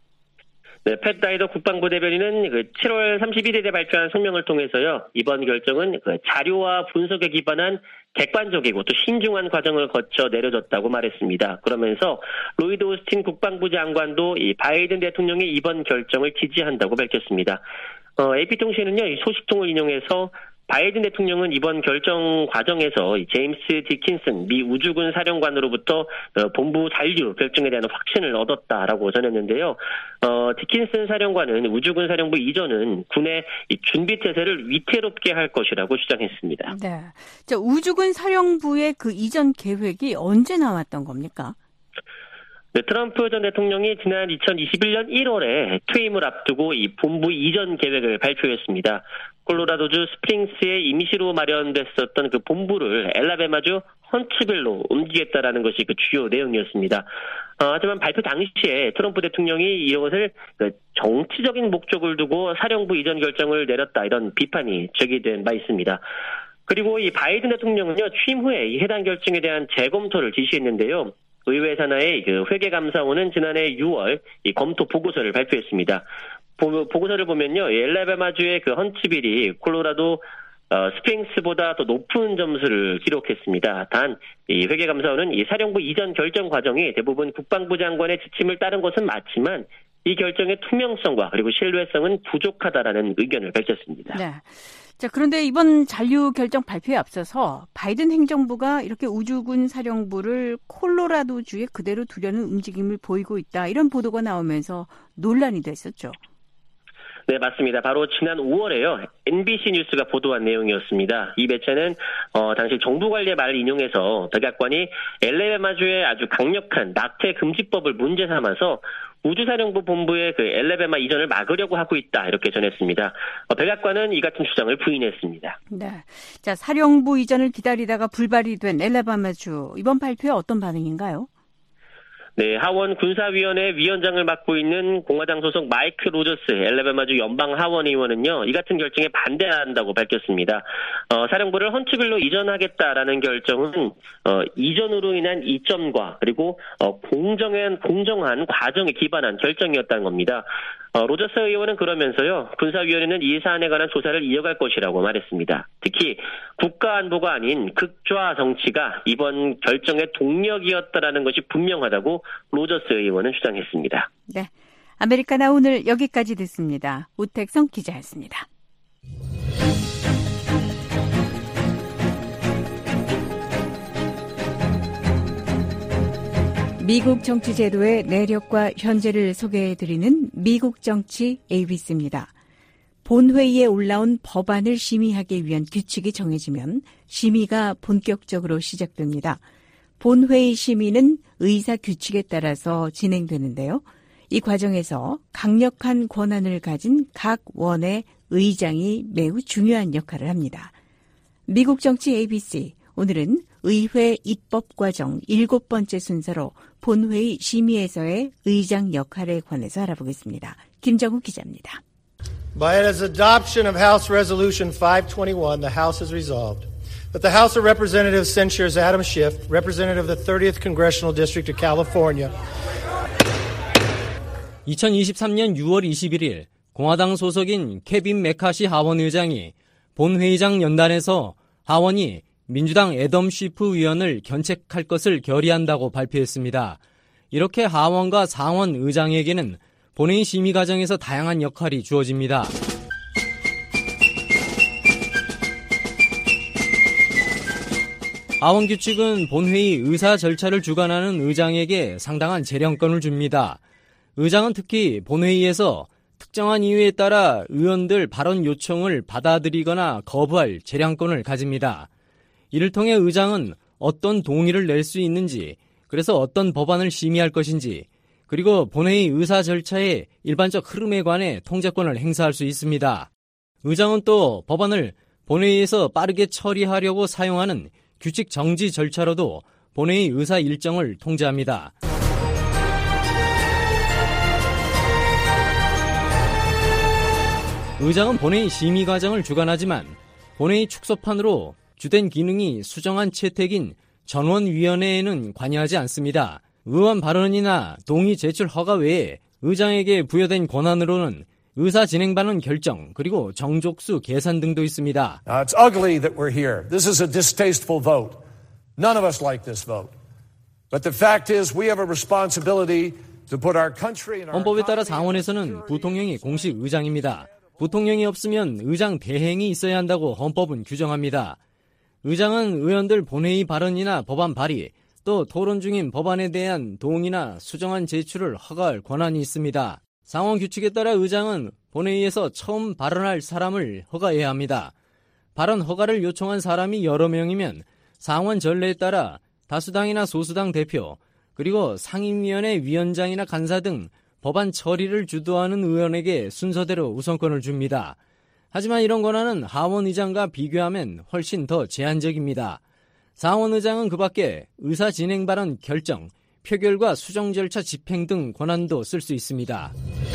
네, 팻 다이더 국방부 대변인은 그 칠월 삼십일일에 발표한 성명을 통해서요, 이번 결정은 그 자료와 분석에 기반한 객관적이고 또 신중한 과정을 거쳐 내려졌다고 말했습니다. 그러면서 로이드 오스틴 국방부 장관도 이 바이든 대통령의 이번 결정을 지지한다고 밝혔습니다. 어, 에이피통신은요, 이 소식통을 인용해서 바이든 대통령은 이번 결정 과정에서 제임스 디킨슨 미 우주군 사령관으로부터 본부 잔류 결정에 대한 확신을 얻었다라고 전했는데요. 어, 디킨슨 사령관은 우주군 사령부 이전은 군의 준비 태세를 위태롭게 할 것이라고 주장했습니다. 네, 자, 우주군 사령부의 그 이전 계획이 언제 나왔던 겁니까? 네, 트럼프 전 대통령이 지난 이천이십일 년 일월에 퇴임을 앞두고 이 본부 이전 계획을 발표했습니다. 콜로라도주 스프링스에 임시로 마련됐었던 그 본부를 엘라베마주 헌츠빌로 옮기겠다라는 것이 그 주요 내용이었습니다. 어, 하지만 발표 당시에 트럼프 대통령이 이것을 그 정치적인 목적을 두고 사령부 이전 결정을 내렸다 이런 비판이 제기된 바 있습니다. 그리고 이 바이든 대통령은요, 취임 후에 이 해당 결정에 대한 재검토를 지시했는데요. 의회 산하의 그 회계감사원은 지난해 유월 이 검토 보고서를 발표했습니다. 보, 보고서를 보면요, 엘라베마주의 그 헌츠빌이 콜로라도 어, 스프링스보다 더 높은 점수를 기록했습니다. 단, 이 회계감사원은 이 사령부 이전 결정 과정이 대부분 국방부 장관의 지침을 따른 것은 맞지만 이 결정의 투명성과 그리고 신뢰성은 부족하다라는 의견을 밝혔습니다. 네. 자, 그런데 이번 잔류 결정 발표에 앞서서 바이든 행정부가 이렇게 우주군 사령부를 콜로라도주에 그대로 두려는 움직임을 보이고 있다. 이런 보도가 나오면서 논란이 됐었죠. 네, 맞습니다. 바로 지난 오월에요. 엠비씨 뉴스가 보도한 내용이었습니다. 이 매체는 어, 당시 정부 관리의 말을 인용해서 백악관이 엘라베마주의 아주 강력한 낙태 금지법을 문제 삼아서 우주사령부 본부의 그 엘라베마 이전을 막으려고 하고 있다 이렇게 전했습니다. 어, 백악관은 이 같은 주장을 부인했습니다. 네, 자, 사령부 이전을 기다리다가 불발이 된 엘라베마주 이번 발표에 어떤 반응인가요? 네, 하원 군사위원회 위원장을 맡고 있는 공화당 소속 마이크 로저스 엘레베마주 연방 하원 의원은요, 이 같은 결정에 반대한다고 밝혔습니다. 어, 사령부를 헌트빌로 이전하겠다라는 결정은 어, 이전으로 인한 이점과 그리고 어, 공정한 공정한 과정에 기반한 결정이었다는 겁니다. 어, 로저스 의원은 그러면서요, 군사위원회는 이 사안에 관한 조사를 이어갈 것이라고 말했습니다. 특히 국가안보가 아닌 극좌 정치가 이번 결정의 동력이었다라는 것이 분명하다고 로저스 의원은 주장했습니다. 네, 아메리카나 오늘 여기까지 듣습니다. 우택성 기자였습니다. 미국 정치 제도의 내력과 현재를 소개해드리는 미국 정치 에이비씨입니다. 본회의에 올라온 법안을 심의하기 위한 규칙이 정해지면 심의가 본격적으로 시작됩니다. 본회의 심의는 의사 규칙에 따라서 진행되는데요. 이 과정에서 강력한 권한을 가진 각 원의 의장이 매우 중요한 역할을 합니다. 미국 정치 에이비씨, 오늘은 의회 입법 과정 일곱 번째 순서로 본회의 심의에서의 의장 역할에 관해서 알아보겠습니다. 김정우 기자입니다. By its adoption of House Resolution five twenty-one, the House has resolved that the House of Representatives censures Adam Schiff, representative of the thirtieth Congressional District of California. 이천이십삼 년 유월 이십일일 공화당 소속인 케빈 메카시 하원 의장이 본회의장 연단에서 하원이 민주당 애덤 쉬프 의원을 견책할 것을 결의한다고 발표했습니다. 이렇게 하원과 상원 의장에게는 본회의 심의 과정에서 다양한 역할이 주어집니다. 하원 규칙은 본회의 의사 절차를 주관하는 의장에게 상당한 재량권을 줍니다. 의장은 특히 본회의에서 특정한 이유에 따라 의원들 발언 요청을 받아들이거나 거부할 재량권을 가집니다. 이를 통해 의장은 어떤 동의를 낼 수 있는지, 그래서 어떤 법안을 심의할 것인지, 그리고 본회의 의사 절차의 일반적 흐름에 관해 통제권을 행사할 수 있습니다. 의장은 또 법안을 본회의에서 빠르게 처리하려고 사용하는 규칙 정지 절차로도 본회의 의사 일정을 통제합니다. 의장은 본회의 심의 과정을 주관하지만 본회의 축소판으로 주된 기능이 수정안 채택인 전원위원회에는 관여하지 않습니다. 의원 발언이나 동의 제출 허가 외에 의장에게 부여된 권한으로는 의사 진행반은 결정, 그리고 정족수 계산 등도 있습니다. Uh, it's ugly that we're here. This is a distasteful vote. None of us like this vote. But the fact is we have a responsibility to put our country and our 헌법에 따라 상원에서는 부통령이 공식 의장입니다. 부통령이 없으면 의장 대행이 있어야 한다고 헌법은 규정합니다. 의장은 의원들 본회의 발언이나 법안 발의, 또 토론 중인 법안에 대한 동의나 수정안 제출을 허가할 권한이 있습니다. 상원 규칙에 따라 의장은 본회의에서 처음 발언할 사람을 허가해야 합니다. 발언 허가를 요청한 사람이 여러 명이면 상원 전례에 따라 다수당이나 소수당 대표, 그리고 상임위원회 위원장이나 간사 등 법안 처리를 주도하는 의원에게 순서대로 우선권을 줍니다. 하지만 이런 권한은 하원 의장과 비교하면 훨씬 더 제한적입니다. 상원 의장은 그 밖에 의사 진행 발언 결정, 표결과 수정 절차 집행 등 권한도 쓸 수 있습니다.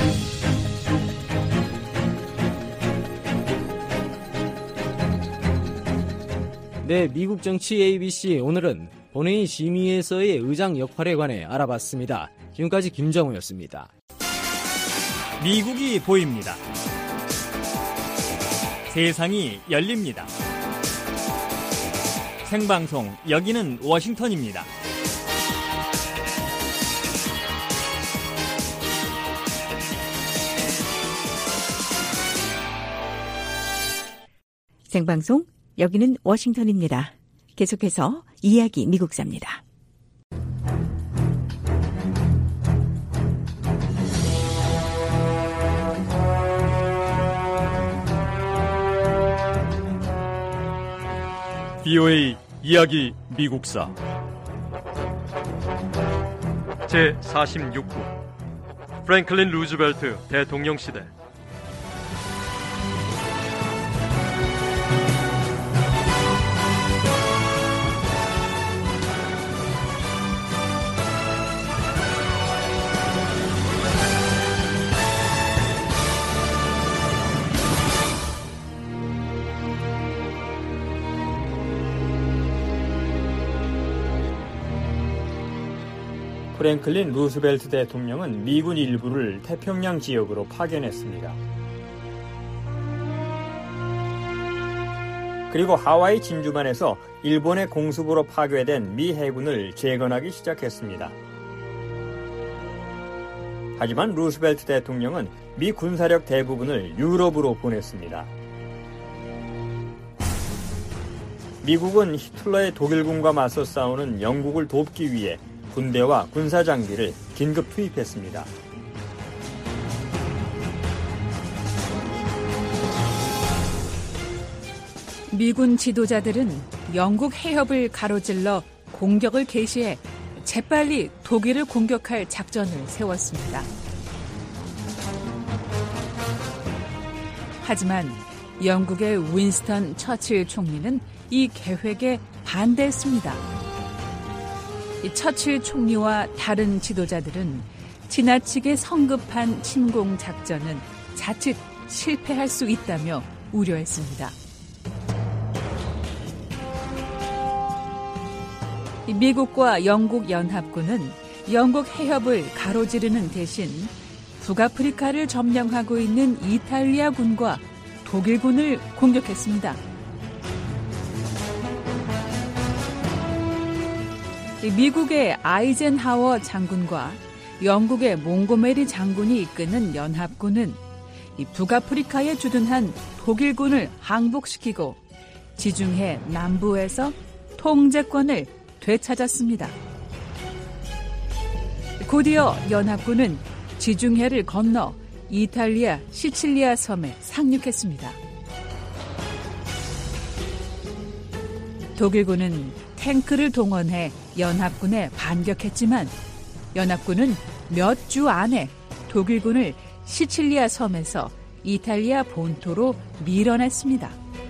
네, 미국 정치 에이비씨, 오늘은 본회의 심의에서의 의장 역할에 관해 알아봤습니다. 지금까지 김정우였습니다. 미국이 보입니다. 세상이 열립니다. 생방송, 여기는 워싱턴입니다. 생방송, 여기는 워싱턴입니다. 계속해서 이야기 미국사입니다. 비오에이 이야기 미국사 제사십육 부 프랭클린 루즈벨트 대통령 시대. 프랭클린 루스벨트 대통령은 미군 일부를 태평양 지역으로 파견했습니다. 그리고 하와이 진주만에서 일본의 공습으로 파괴된 미 해군을 재건하기 시작했습니다. 하지만 루스벨트 대통령은 미 군사력 대부분을 유럽으로 보냈습니다. 미국은 히틀러의 독일군과 맞서 싸우는 영국을 돕기 위해 군대와 군사장비를 긴급 투입했습니다. 미군 지도자들은 영국 해협을 가로질러 공격을 개시해 재빨리 독일을 공격할 작전을 세웠습니다. 하지만 영국의 윈스턴 처칠 총리는 이 계획에 반대했습니다. 이 처칠 총리와 다른 지도자들은 지나치게 성급한 침공 작전은 자칫 실패할 수 있다며 우려했습니다. 미국과 영국 연합군은 영국 해협을 가로지르는 대신 북아프리카를 점령하고 있는 이탈리아군과 독일군을 공격했습니다. 미국의 아이젠하워 장군과 영국의 몽고메리 장군이 이끄는 연합군은 북아프리카에 주둔한 독일군을 항복시키고 지중해 남부에서 통제권을 되찾았습니다. 곧이어 연합군은 지중해를 건너 이탈리아 시칠리아 섬에 상륙했습니다. 독일군은 탱크를 동원해 연합군에 반격했지만 연합군은 몇 주 안에 독일군을 시칠리아 섬에서 이탈리아 본토로 밀어냈습니다.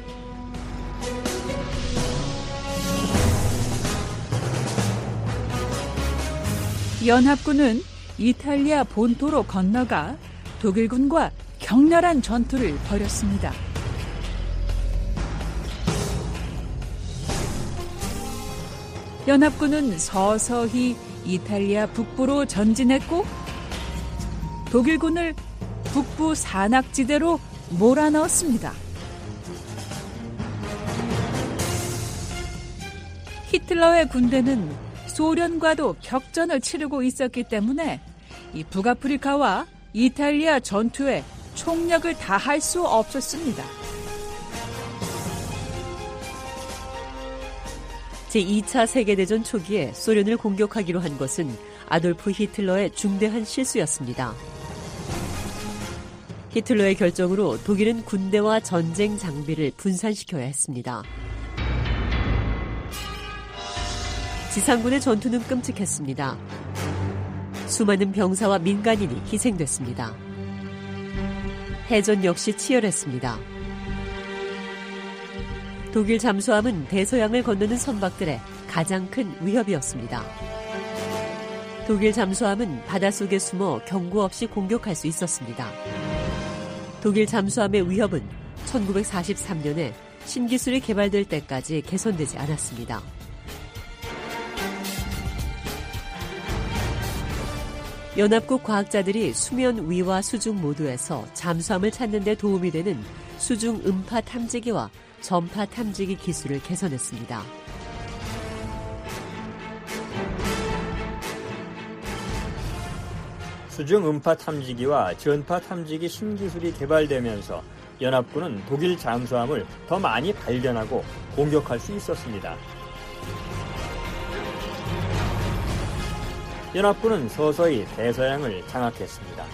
연합군은 이탈리아 본토로 건너가 독일군과 격렬한 전투를 벌였습니다. 연합군은 서서히 이탈리아 북부로 전진했고 독일군을 북부 산악지대로 몰아넣었습니다. 히틀러의 군대는 소련과도 격전을 치르고 있었기 때문에 이 북아프리카와 이탈리아 전투에 총력을 다할 수 없었습니다. 제이 차 세계대전 초기에 소련을 공격하기로 한 것은 아돌프 히틀러의 중대한 실수였습니다. 히틀러의 결정으로 독일은 군대와 전쟁 장비를 분산시켜야 했습니다. 지상군의 전투는 끔찍했습니다. 수많은 병사와 민간인이 희생됐습니다. 해전 역시 치열했습니다. 독일 잠수함은 대서양을 건너는 선박들의 가장 큰 위협이었습니다. 독일 잠수함은 바닷속에 숨어 경고 없이 공격할 수 있었습니다. 독일 잠수함의 위협은 천구백사십삼 년에 신기술이 개발될 때까지 개선되지 않았습니다. 연합국 과학자들이 수면 위와 수중 모두에서 잠수함을 찾는 데 도움이 되는 수중 음파 탐지기와 전파 탐지기 기술을 개선했습니다. 수중 음파 탐지기와 전파 탐지기 신기술이 개발되면서 연합군은 독일 잠수함을 더 많이 발견하고 공격할 수 있었습니다. 연합군은 서서히 대서양을 장악했습니다.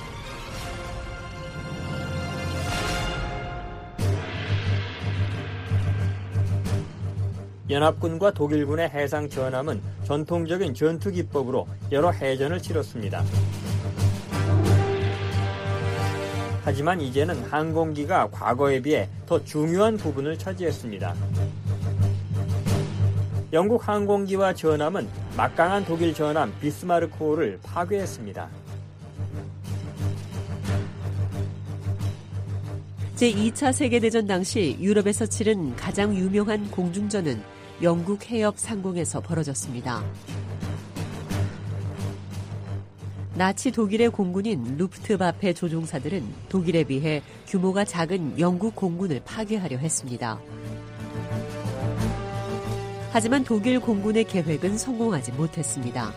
연합군과 독일군의 해상 전함은 전통적인 전투 기법으로 여러 해전을 치렀습니다. 하지만 이제는 항공기가 과거에 비해 더 중요한 부분을 차지했습니다. 영국 항공기와 전함은 막강한 독일 전함 비스마르크호를 파괴했습니다. 제이 차 세계대전 당시 유럽에서 치른 가장 유명한 공중전은 영국 해협 상공에서 벌어졌습니다. 나치 독일의 공군인 루프트바페 조종사들은 독일에 비해 규모가 작은 영국 공군을 파괴하려 했습니다. 하지만 독일 공군의 계획은 성공하지 못했습니다.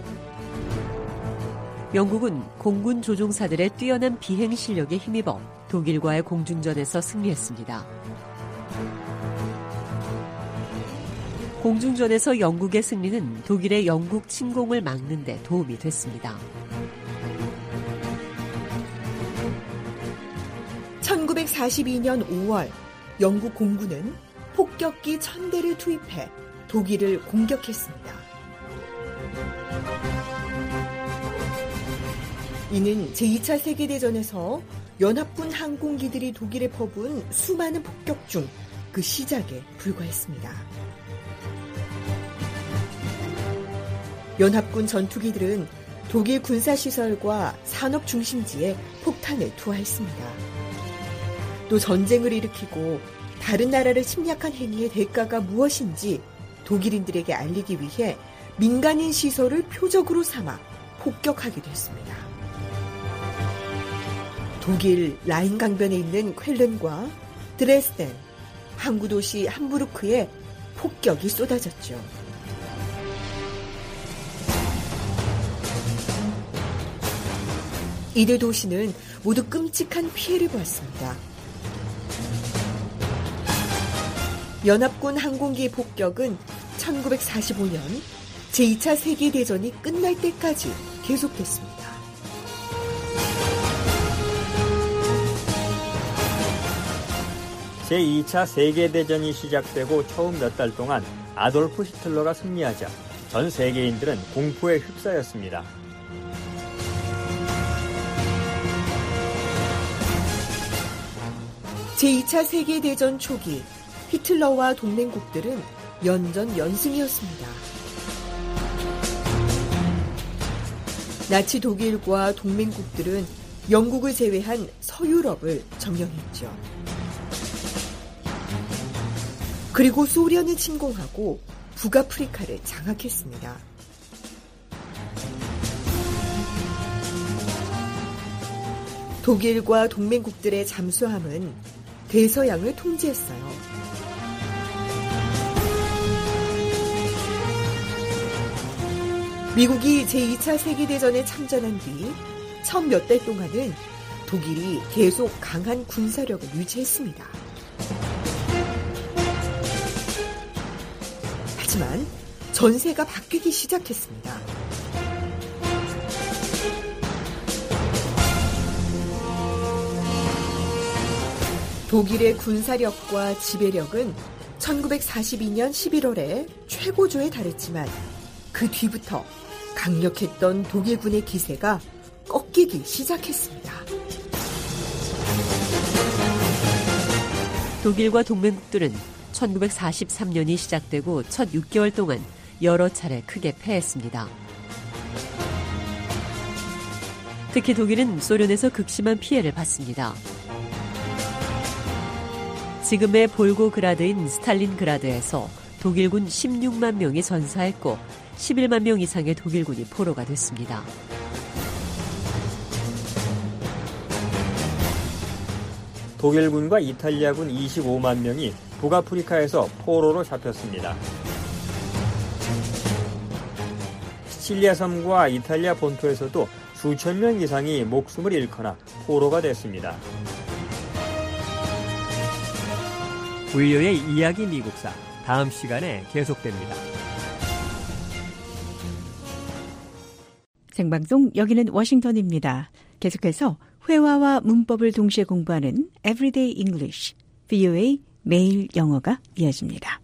영국은 공군 조종사들의 뛰어난 비행 실력에 힘입어 독일과의 공중전에서 승리했습니다. 공중전에서 영국의 승리는 독일의 영국 침공을 막는 데 도움이 됐습니다. 천구백사십이 년 오월 영국 공군은 폭격기 천 대를 투입해 독일을 공격했습니다. 이는 제이 차 세계대전에서 연합군 항공기들이 독일에 퍼부은 수많은 폭격 중 그 시작에 불과했습니다. 연합군 전투기들은 독일 군사시설과 산업 중심지에 폭탄을 투하했습니다. 또 전쟁을 일으키고 다른 나라를 침략한 행위의 대가가 무엇인지 독일인들에게 알리기 위해 민간인 시설을 표적으로 삼아 폭격하기도 했습니다. 독일 라인 강변에 있는 쾰른과 드레스덴, 항구 도시 함부르크에 폭격이 쏟아졌죠. 이들 도시는 모두 끔찍한 피해를 보았습니다. 연합군 항공기의 폭격은 천구백사십오 년 제이 차 세계대전이 끝날 때까지 계속됐습니다. 제이 차 세계대전이 시작되고 처음 몇 달 동안 아돌프 히틀러가 승리하자 전 세계인들은 공포에 휩싸였습니다. 제이 차 세계대전 초기 히틀러와 동맹국들은 연전연승이었습니다. 나치 독일과 동맹국들은 영국을 제외한 서유럽을 점령했죠. 그리고 소련을 침공하고 북아프리카를 장악했습니다. 독일과 동맹국들의 잠수함은 대서양을 통제했어요. 미국이 제이 차 세계대전에 참전한 뒤 첫 몇 달 동안은 독일이 계속 강한 군사력을 유지했습니다. 하지만 전세가 바뀌기 시작했습니다. 독일의 군사력과 지배력은 천구백사십이 년 십일월에 최고조에 달했지만 그 뒤부터 강력했던 독일군의 기세가 꺾이기 시작했습니다. 독일과 동맹국들은 천구백사십삼 년이 시작되고 첫 육 개월 동안 여러 차례 크게 패했습니다. 특히 독일은 소련에서 극심한 피해를 봤습니다. 지금의 볼고그라드인 스탈린그라드에서 독일군 십육만 명이 전사했고 십일만 명 이상의 독일군이 포로가 됐습니다. 독일군과 이탈리아군 이십오만 명이 북아프리카에서 포로로 잡혔습니다. 시칠리아 섬과 이탈리아 본토에서도 수천 명 이상이 목숨을 잃거나 포로가 됐습니다. 브이오에이 이야기 미국사 다음 시간에 계속됩니다. 생방송 여기는 워싱턴입니다. 계속해서 회화와 문법을 동시에 공부하는 Everyday English, 브이오에이 매일 영어가 이어집니다.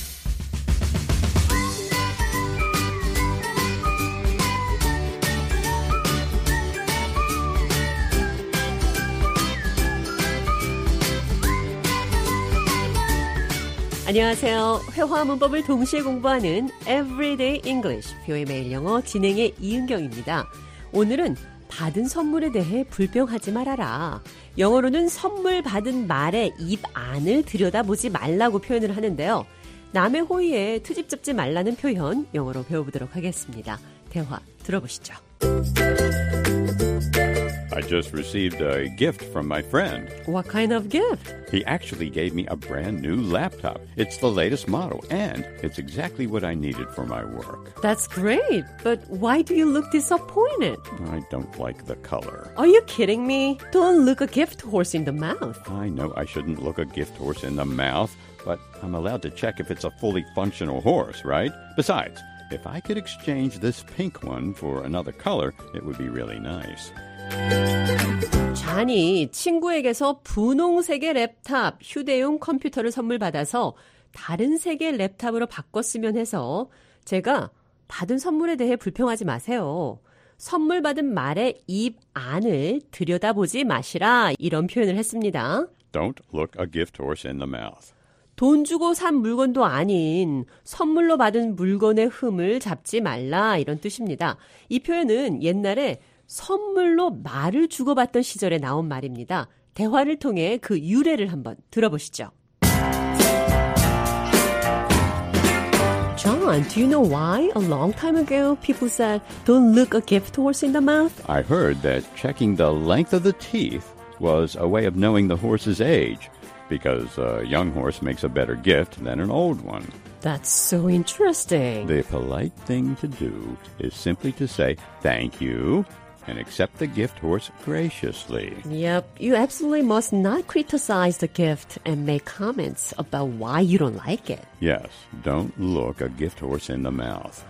안녕하세요. 회화와 문법을 동시에 공부하는 Everyday English, 브이오에이 매일 영어 진행의 이은경입니다. 오늘은 받은 선물에 대해 불평하지 말아라. 영어로는 선물 받은 말의 입 안을 들여다보지 말라고 표현을 하는데요. 남의 호의에 트집 잡지 말라는 표현 영어로 배워보도록 하겠습니다. 대화 들어보시죠. I just received a gift from my friend. What kind of gift? He actually gave me a brand new laptop. It's the latest model, and it's exactly what I needed for my work. That's great, but why do you look disappointed? I don't like the color. Are you kidding me? Don't look a gift horse in the mouth. I know I shouldn't look a gift horse in the mouth, but I'm allowed to check if it's a fully functional horse, right? Besides, if I could exchange this pink one for another color, it would be really nice. 잔이 친구에게서 분홍색의 랩탑, 휴대용 컴퓨터를 선물 받아서 다른 색의 랩탑으로 바꿨으면 해서 제가 받은 선물에 대해 불평하지 마세요. 선물 받은 말의 입 안을 들여다보지 마시라 이런 표현을 했습니다. Don't look a gift horse in the mouth. 돈 주고 산 물건도 아닌 선물로 받은 물건의 흠을 잡지 말라 이런 뜻입니다. 이 표현은 옛날에 선물로 말을 주고받던 시절에 나온 말입니다. 대화를 통해 그 유래를 한번 들어보시죠. John, do you know why a long time ago people said, don't look a gift horse in the mouth? I heard that checking the length of the teeth was a way of knowing the horse's age, because a young horse makes a better gift than an old one. That's so interesting. The polite thing to do is simply to say, thank you, and accept the gift horse graciously. Yep, you absolutely must not criticize the gift and make comments about why you don't like it. Yes, don't look a gift horse in the mouth.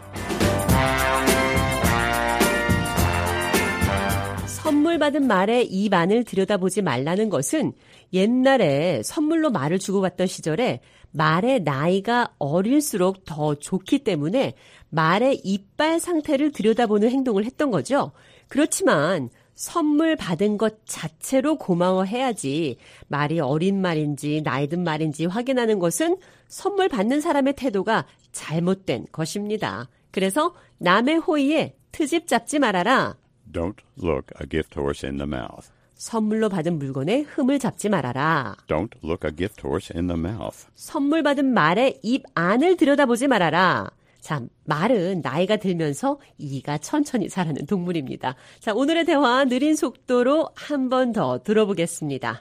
선물 받은 말의 입 안을 들여다보지 말라는 것은 옛날에 선물로 말을 주고받던 시절에 말의 나이가 어릴수록 더 좋기 때문에 말의 이빨 상태를 들여다보는 행동을 했던 거죠. 그렇지만 선물 받은 것 자체로 고마워해야지 말이 어린 말인지 나이 든 말인지 확인하는 것은 선물 받는 사람의 태도가 잘못된 것입니다. 그래서 남의 호의에 트집 잡지 말아라. Don't look a gift horse in the mouth. 선물로 받은 물건에 흠을 잡지 말아라. Don't look a gift horse in the mouth. 선물 받은 말의 입 안을 들여다보지 말아라. 자, 말은 나이가 들면서 이가 천천히 자라는 동물입니다. 자, 오늘의 대화 느린 속도로 한 번 더 들어보겠습니다.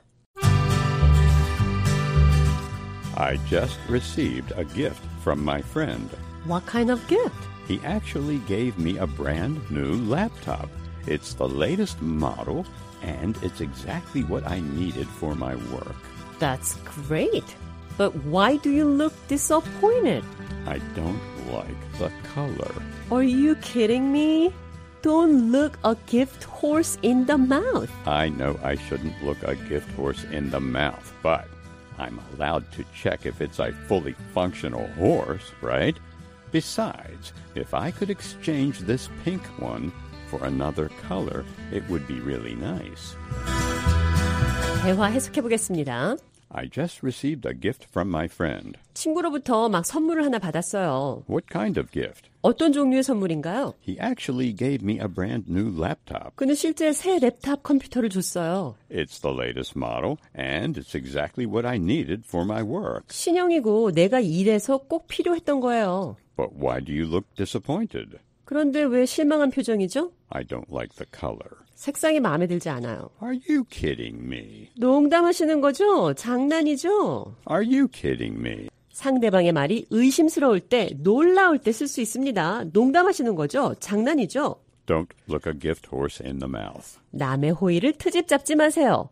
I just received a gift from my friend. What kind of gift? He actually gave me a brand new laptop. It's the latest model, and it's exactly what I needed for my work. That's great. But why do you look disappointed? I don't like the color. Are you kidding me? Don't look a gift horse in the mouth. I know I shouldn't look a gift horse in the mouth, but I'm allowed to check if it's a fully functional horse, right? Besides, if I could exchange this pink one for another color, it would be really nice. 대화 해석해 보겠습니다. I just received a gift from my friend. 친구로부터 막 선물을 하나 받았어요. What kind of gift? 어떤 종류의 선물인가요? He actually gave me a brand new laptop. 그는 실제 새 랩탑 컴퓨터를 줬어요. It's the latest model, and it's exactly what I needed for my work. 신형이고 내가 일해서 꼭 필요했던 거예요. But why do you look disappointed? 그런데 왜 실망한 표정이죠? I don't like the color. 색상이 마음에 들지 않아요. Are you kidding me? 농담하시는 거죠? 장난이죠? Are you kidding me? 상대방의 말이 의심스러울 때, 놀라울 때 쓸 수 있습니다. 농담하시는 거죠? 장난이죠? Don't look a gift horse in the mouth. 남의 호의를 트집 잡지 마세요.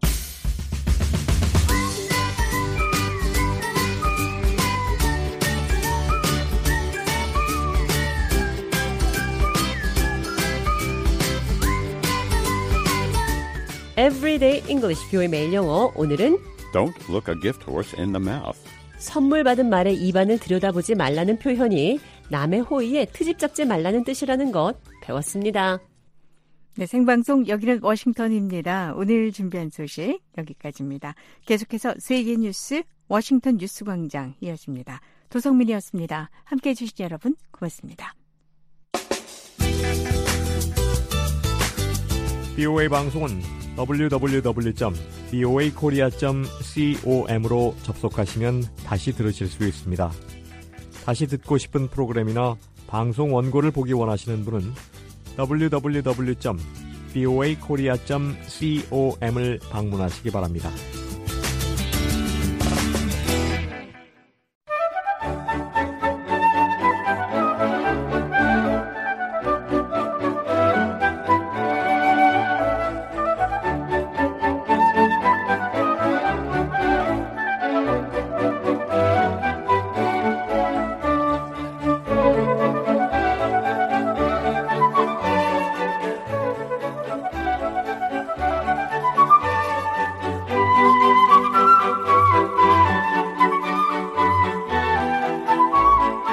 Everyday English, 뷰의 매일 영어. 오늘은 Don't look a gift horse in the mouth. 선물 받은 말의 입안을 들여다보지 말라는 표현이 남의 호의에 트집 잡지 말라는 뜻이라는 것 배웠습니다. 네, 생방송 여기는 워싱턴입니다. 오늘 준비한 소식 여기까지입니다. 계속해서 세계 뉴스 워싱턴 뉴스광장 이어집니다. 도성민이었습니다. 함께해 주신 여러분 고맙습니다. 비오에이 방송은 더블유 더블유 더블유 점 비오에이 코리아 점 com으로 접속하시면 다시 들으실 수 있습니다. 다시 듣고 싶은 프로그램이나 방송 원고를 보기 원하시는 분은 더블유 더블유 더블유 점 비오에이 코리아 점 com을 방문하시기 바랍니다.